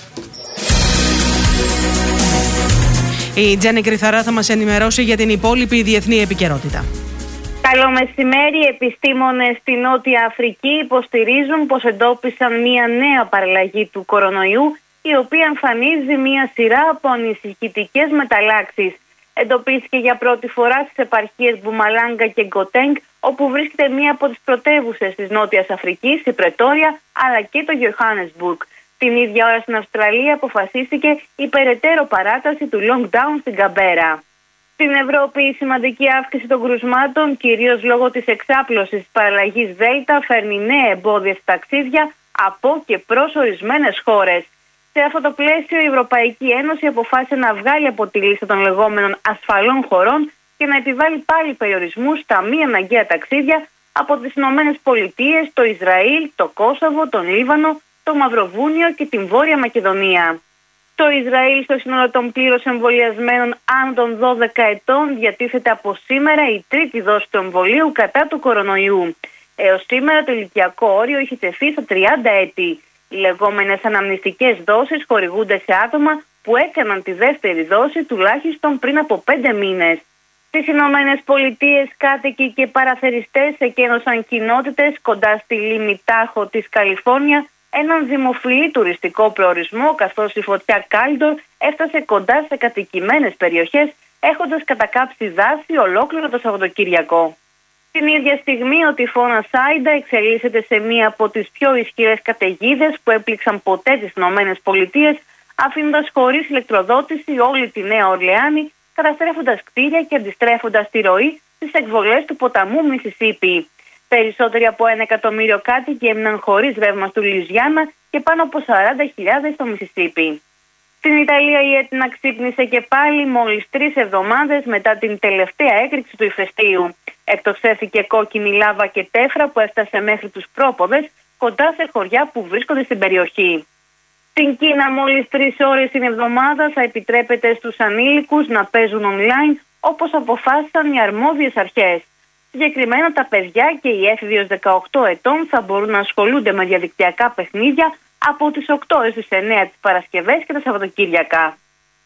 Η Τζέννη Κρυθαρά θα μας ενημερώσει για την υπόλοιπη διεθνή επικαιρότητα. Καλό μεσημέρι. Επιστήμονες στη Νότια Αφρική υποστηρίζουν πως εντόπισαν μια νέα παραλλαγή του κορονοϊού, η οποία εμφανίζει μια σειρά από ανησυχητικές μεταλλάξεις. Εντοπίστηκε για πρώτη φορά στις επαρχίες Μπουμαλάγκα και Γκοτέγκ, όπου βρίσκεται μία από τις πρωτεύουσες της Νότιας Αφρικής, η Πρετόρια, αλλά και το Johannesburg. Την ίδια ώρα στην Αυστραλία αποφασίστηκε η περαιτέρω παράταση του lockdown στην Καμπέρα. Στην Ευρώπη η σημαντική αύξηση των κρουσμάτων, κυρίως λόγω της εξάπλωσης της παραλλαγής Δέλτα, φέρνει νέα εμπόδια στα ταξίδια από και προς ορισμένες χώρες. Σε αυτό το πλαίσιο, η Ευρωπαϊκή Ένωση αποφάσισε να βγάλει από τη λίστα των λεγόμενων ασφαλών χωρών και να επιβάλλει πάλι περιορισμούς στα μη αναγκαία ταξίδια από τις Ηνωμένες Πολιτείες, το Ισραήλ, το Κόσοβο, τον Λίβανο, το Μαυροβούνιο και την Βόρεια Μακεδονία. Το Ισραήλ, στο σύνολο των πλήρως εμβολιασμένων άνω των δώδεκα ετών, διατίθεται από σήμερα η τρίτη δόση του εμβολίου κατά του κορονοϊού. Έως σήμερα το ηλικιακό όριο είχε τεθεί στα τριάντα έτη. Οι λεγόμενες αναμνηστικές δόσεις χορηγούνται σε άτομα που έκαναν τη δεύτερη δόση τουλάχιστον πριν από πέντε μήνες. Στις Ηνωμένες Πολιτείες, κάτοικοι και παραθεριστές εκένωσαν κοινότητες κοντά στη λίμνη Τάχο της Καλιφόρνια έναν δημοφιλή τουριστικό προορισμό, καθώς η φωτιά Κάλντορ έφτασε κοντά σε κατοικημένες περιοχές, έχοντας κατακάψει δάση ολόκληρο το Σαββατοκύριακο. Την ίδια στιγμή ο τυφώνας Άιντα εξελίσσεται σε μία από τις πιο ισχυρές καταιγίδες που έπληξαν ποτέ τις Ηνωμένες Πολιτείες, αφήνοντας χωρίς ηλεκτροδότηση όλη τη Νέα Ορλεάνη, καταστρέφοντας κτίρια και αντιστρέφοντας τη ροή στις εκβολές του ποταμού Μισισίπι. Περισσότεροι από ένα εκατομμύριο κάτοικοι έμειναν χωρίς ρεύμα στη Λουιζιάννα και πάνω από σαράντα χιλιάδες στο Μισισίπι. Στην Ιταλία η Έτνα ξύπνησε και πάλι μόλις τρεις εβδομάδες μετά την τελευταία έκρηξη του ηφαιστείου. Εκτοξεύθηκε κόκκινη λάβα και τέφρα που έφτασε μέχρι τους πρόποδες κοντά σε χωριά που βρίσκονται στην περιοχή. Στην Κίνα μόλις τρεις ώρες την εβδομάδα θα επιτρέπεται στους ανήλικους να παίζουν online όπως αποφάσισαν οι αρμόδιες αρχές. Συγκεκριμένα τα παιδιά και οι έφηβοι δεκαοκτώ ετών θα μπορούν να ασχολούνται με διαδικτυακά παιχνίδια από τις οκτώ έως τις εννέα τις Παρασκευές και τα Σαββατοκύριακα.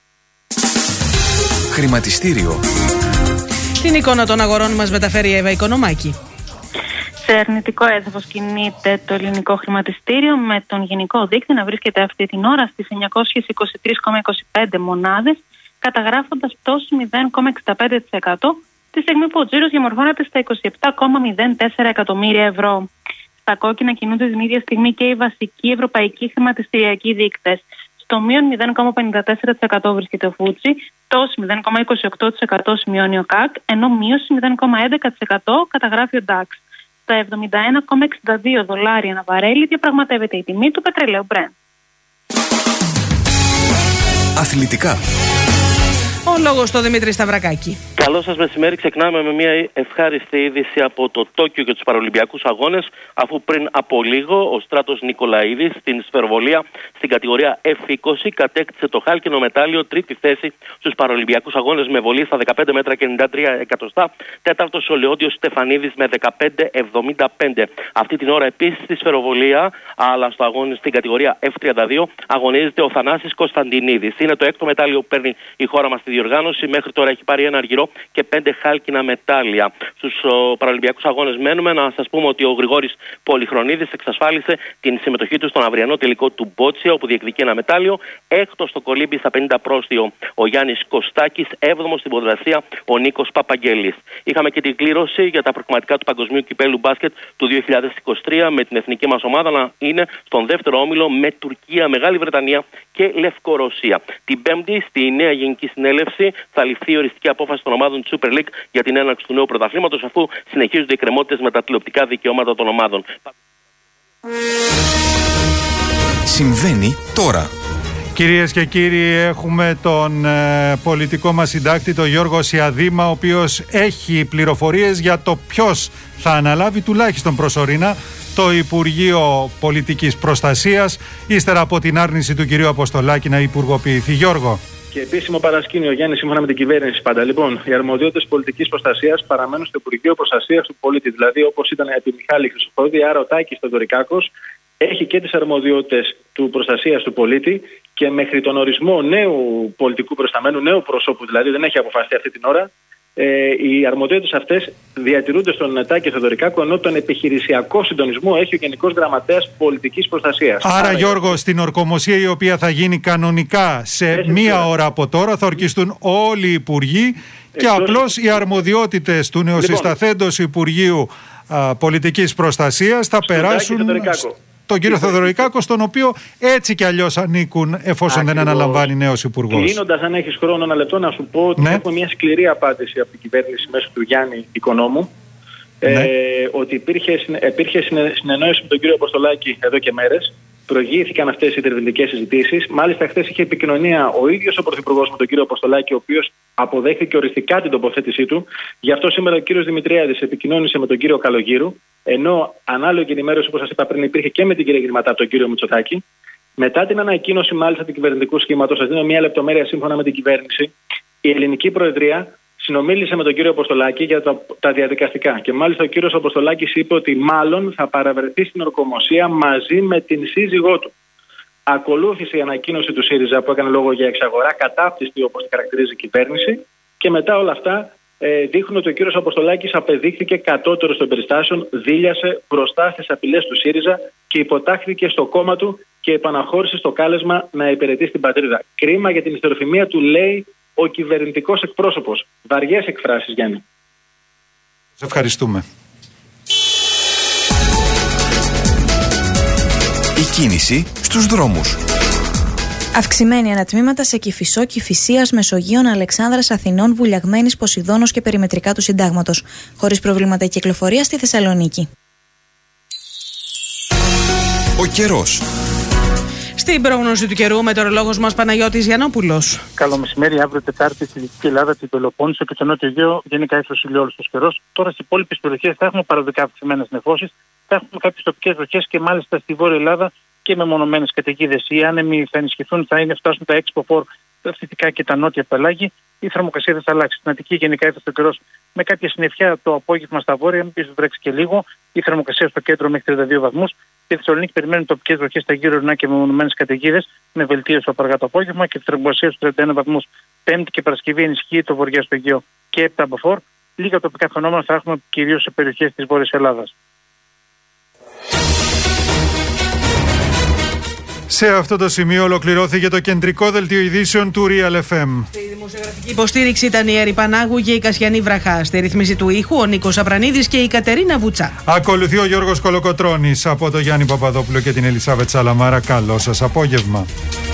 Χρηματιστήριο. Την εικόνα των αγορών μας μεταφέρει η Εύα Οικονομάκη. Σε αρνητικό έδαφος κινείται το ελληνικό χρηματιστήριο, με τον γενικό δείκτη να βρίσκεται αυτή την ώρα στις εννιακόσιες είκοσι τρεις κόμμα είκοσι πέντε μονάδες, καταγράφοντας πτώση μηδέν κόμμα εξήντα πέντε τοις εκατό, τη στιγμή που ο τζίρος διαμορφώνεται στα είκοσι επτά κόμμα μηδέν τέσσερα εκατομμύρια ευρώ. Στα κόκκινα κινούνται την ίδια στιγμή και οι βασικοί ευρωπαϊκοί χρηματιστηριακοί δείκτες. Στο μείον μηδέν κόμμα πενήντα τέσσερα τοις εκατό βρίσκεται ο Φούτσι, πτώση μηδέν κόμμα είκοσι οκτώ τοις εκατό σημειώνει ο ΚΑΚ, ενώ μείωση μηδέν κόμμα έντεκα τοις εκατό καταγράφει ο ντάξ. Στα εβδομήντα ένα κόμμα εξήντα δύο δολάρια ανά βαρέλι διαπραγματεύεται η τιμή του πετρελαίου Brent. Αθλητικά. Ο λόγος στο Δημήτρη Σταυρακάκη. Καλό σας μεσημέρι. Ξεκινάμε με μια ευχάριστη είδηση από το Τόκιο και τους Παραολυμπιακούς Αγώνες, αφού πριν από λίγο ο Στράτος Νικολαίδης στην σφαιροβολία στην κατηγορία εφ είκοσι κατέκτησε το χάλκινο μετάλλιο, τρίτη θέση στους Παραολυμπιακούς Αγώνες με βολή στα δεκαπέντε μέτρα και ενενήντα τρία εκατοστά. Τέταρτος ο Λεόντιος Στεφανίδης με δεκαπέντε εβδομήντα πέντε. Αυτή την ώρα επίσης στη σφαιροβολία, αλλά στο αγώνα στην κατηγορία εφ τριάντα δύο, αγωνίζεται ο Θανάσης Κωνσταντινίδης. Είναι το έκτο μετάλλιο που παίρνει η χώρα μας στη διοργάνωση. Μέχρι τώρα έχει πάρει ένα αργυρό και πέντε χάλκινα μετάλλια. Στους Παραολυμπιακούς Αγώνες μένουμε. Να σας πούμε ότι ο Γρηγόρης Πολυχρονίδης εξασφάλισε την συμμετοχή του στον αυριανό τελικό του Μπότσια, όπου διεκδικεί ένα μετάλλιο. Έκτος στο κολύμπι στα πενήντα πρόστιο ο Γιάννης Κωστάκης. Έβδομος στην ποδηλασία ο Νίκος Παπαγγέλης. Είχαμε και την κλήρωση για τα προκριματικά του Παγκοσμίου Κυπέλλου Μπάσκετ του δύο χιλιάδες είκοσι τρία, με την εθνική μας ομάδα να είναι στον δεύτερο όμιλο με Τουρκία, Μεγάλη Βρετανία και Λευκορωσία. Την Πέμπτη, στη νέα Γενική Συνέλευση, θα ληφθεί η οριστική απόφαση των ομάδων της Super League για την έναρξη του νέου πρωταθλήματος, αφού συνεχίζονται οι εκκρεμότητες με τα τηλεοπτικά δικαιώματα των ομάδων. Συμβαίνει τώρα. Κυρίες και κύριοι, έχουμε τον ε, πολιτικό μας συντάκτη, τον Γιώργο Σιαδήμα, ο οποίος έχει πληροφορίες για το ποιος θα αναλάβει τουλάχιστον προσωρινά το Υπουργείο Πολιτικής Προστασίας, ύστερα από την άρνηση του κυρίου Αποστολάκη να υπουργοποιηθεί. Γιώργο. Και επίσημο παρασκήνιο, Γιάννη, σύμφωνα με την κυβέρνηση πάντα. Λοιπόν, οι αρμοδιότητες πολιτικής προστασίας παραμένουν στο Υπουργείο Προστασίας του Πολίτη. Δηλαδή, όπως ήταν επί Μιχάλη Χρυσοστομίδη, άρα ο Τάκης Θεοδωρικάκος έχει και τις αρμοδιότητες του προστασίας του πολίτη και μέχρι τον ορισμό νέου πολιτικού προσταμένου, νέου προσώπου, δηλαδή δεν έχει αποφασιστεί αυτή την ώρα, ε, οι αρμοδιότητες αυτές διατηρούνται στον Τάκη Θεοδωρικάκο, ενώ τον επιχειρησιακό συντονισμό έχει ο Γενικός Γραμματέας Πολιτικής Προστασίας. Άρα, Άρα Γιώργο, για... στην ορκομοσία η οποία θα γίνει κανονικά σε Έχει μία ώρα. ώρα από τώρα, θα ορκιστούν όλοι οι υπουργοί και Εκτός... απλώς οι αρμοδιότητες του νεοσυσταθέντος λοιπόν. Υπουργείου α, Πολιτικής Προστασίας θα στον περάσουν τον κύριο Θεοδωρικάκο, στον οποίο έτσι κι αλλιώς ανήκουν εφόσον Ακριβώς. δεν αναλαμβάνει νέος υπουργός. Κλείνοντας, αν έχεις χρόνο, ένα λεπτό να σου πω ότι ναι. έχουμε μια σκληρή απάντηση από την κυβέρνηση μέσω του Γιάννη Οικονόμου. Ναι. Ε, ότι υπήρχε, υπήρχε συνεννόηση με τον κύριο Αποστολάκη εδώ και μέρες. Προηγήθηκαν αυτές οι ιντερνετικές συζητήσεις. Μάλιστα, χθες είχε επικοινωνία ο ίδιος ο Πρωθυπουργός με τον κύριο Αποστολάκη, ο οποίος αποδέχθηκε οριστικά την τοποθέτησή του. Γι' αυτό σήμερα ο κύριος Δημητριάδης επικοινώνησε με τον κύριο Καλογύρου. Ενώ ανάλογη ενημέρωση, όπως σας είπα πριν, υπήρχε και με την κυρία Γυρματά από τον κύριο Μητσοτάκη. Μετά την ανακοίνωση, μάλιστα, του κυβερνητικού σχήματος, σας δίνω μια λεπτομέρεια σύμφωνα με την κυβέρνηση, η ελληνική Προεδρία συνομίλησε με τον κύριο Αποστολάκη για τα, τα διαδικαστικά. Και μάλιστα ο κύριος Αποστολάκης είπε ότι μάλλον θα παραβρεθεί στην ορκομοσία μαζί με την σύζυγό του. Ακολούθησε η ανακοίνωση του ΣΥΡΙΖΑ που έκανε λόγο για εξαγορά κατάπτυστη, όπως τη χαρακτηρίζει η κυβέρνηση. Και μετά όλα αυτά ε, δείχνουν ότι ο κύριος Αποστολάκης απεδείχθηκε κατώτερος των περιστάσεων, δίλιασε μπροστά στις απειλές του ΣΥΡΙΖΑ και υποτάχθηκε στο κόμμα του και επαναχώρησε στο κάλεσμα να υπηρετεί στην πατρίδα. Κρίμα για την ιστεροφημία του, λέει ο κυβερνητικός εκπρόσωπος. Βαριές εκφράσεις, Γιάννη. Σε ευχαριστούμε. Η κίνηση στους δρόμους. Αυξημένη ανατμήματα σε Κηφισό, Κηφισίας, Μεσογείων, Αλεξάνδρας, Αθηνών, Βουλιαγμένης, Ποσειδώνος και περιμετρικά του Συντάγματος. Χωρίς προβλήματα η κυκλοφορία στη Θεσσαλονίκη. Ο καιρός. Στην πρόγνωση του καιρού, μετεωρολόγος μας Παναγιώτης Γιαννόπουλος. Καλό μεσημέρι, αύριο Τετάρτη στη Δυτική Ελλάδα, την Πελοπόννησο και το Νότιο Αιγαίο, γενικά ίσως ηλιόλουστος καιρός. Τώρα στις υπόλοιπες περιοχές θα έχουμε παραδικά αυξημένες νεφώσεις, θα έχουμε κάποιες τοπικές βροχές και μάλιστα στη Βόρεια Ελλάδα και με μονομένες καταιγίδες. Οι άνεμοι θα ενισχυθούν, θα είναι, φτάσουν τα έξι φορ, τα φυσικά και τα νότια πελάγη. Η θερμοκρασία θα αλλάξει. Στην Αττική γενικά ήρθε ο καιρός με κάποια συννεφιά το απόγευμα στα βόρεια, ίσως βρέξει και λίγο. Η θερμοκρασία στο κέντρο μέχρι τριάντα δύο βαθμούς. Στη Θεσσαλονίκη περιμένουν τοπικές βροχές στα γύρω ορεινά και με μονομένες καταιγίδες, με βελτίωση από αργά το απόγευμα και τη θερμοκρασία στους τριάντα ένα βαθμούς. Πέμπτη και Παρασκευή ενισχύει το βορειά στο Αιγαίο και επτά από φορ. Λίγα τοπικά φαινόμενα θα έχουμε κυρίως σε περιοχές της Βόρειας Ελλάδας. Σε αυτό το σημείο ολοκληρώθηκε το κεντρικό δελτίο ειδήσεων του Real εφ εμ. Στη δημοσιογραφική υποστήριξη ήταν η Έρη Πανάγου και η Κασιανή Βραχά. Στη ρύθμιση του ήχου ο Νίκος Απρανίδης και η Κατερίνα Βουτσά. Ακολουθεί ο Γιώργος Κολοκοτρώνης. Από το Γιάννη Παπαδόπουλο και την Ελισάβετ Σαλαμάρα. Καλό σας απόγευμα.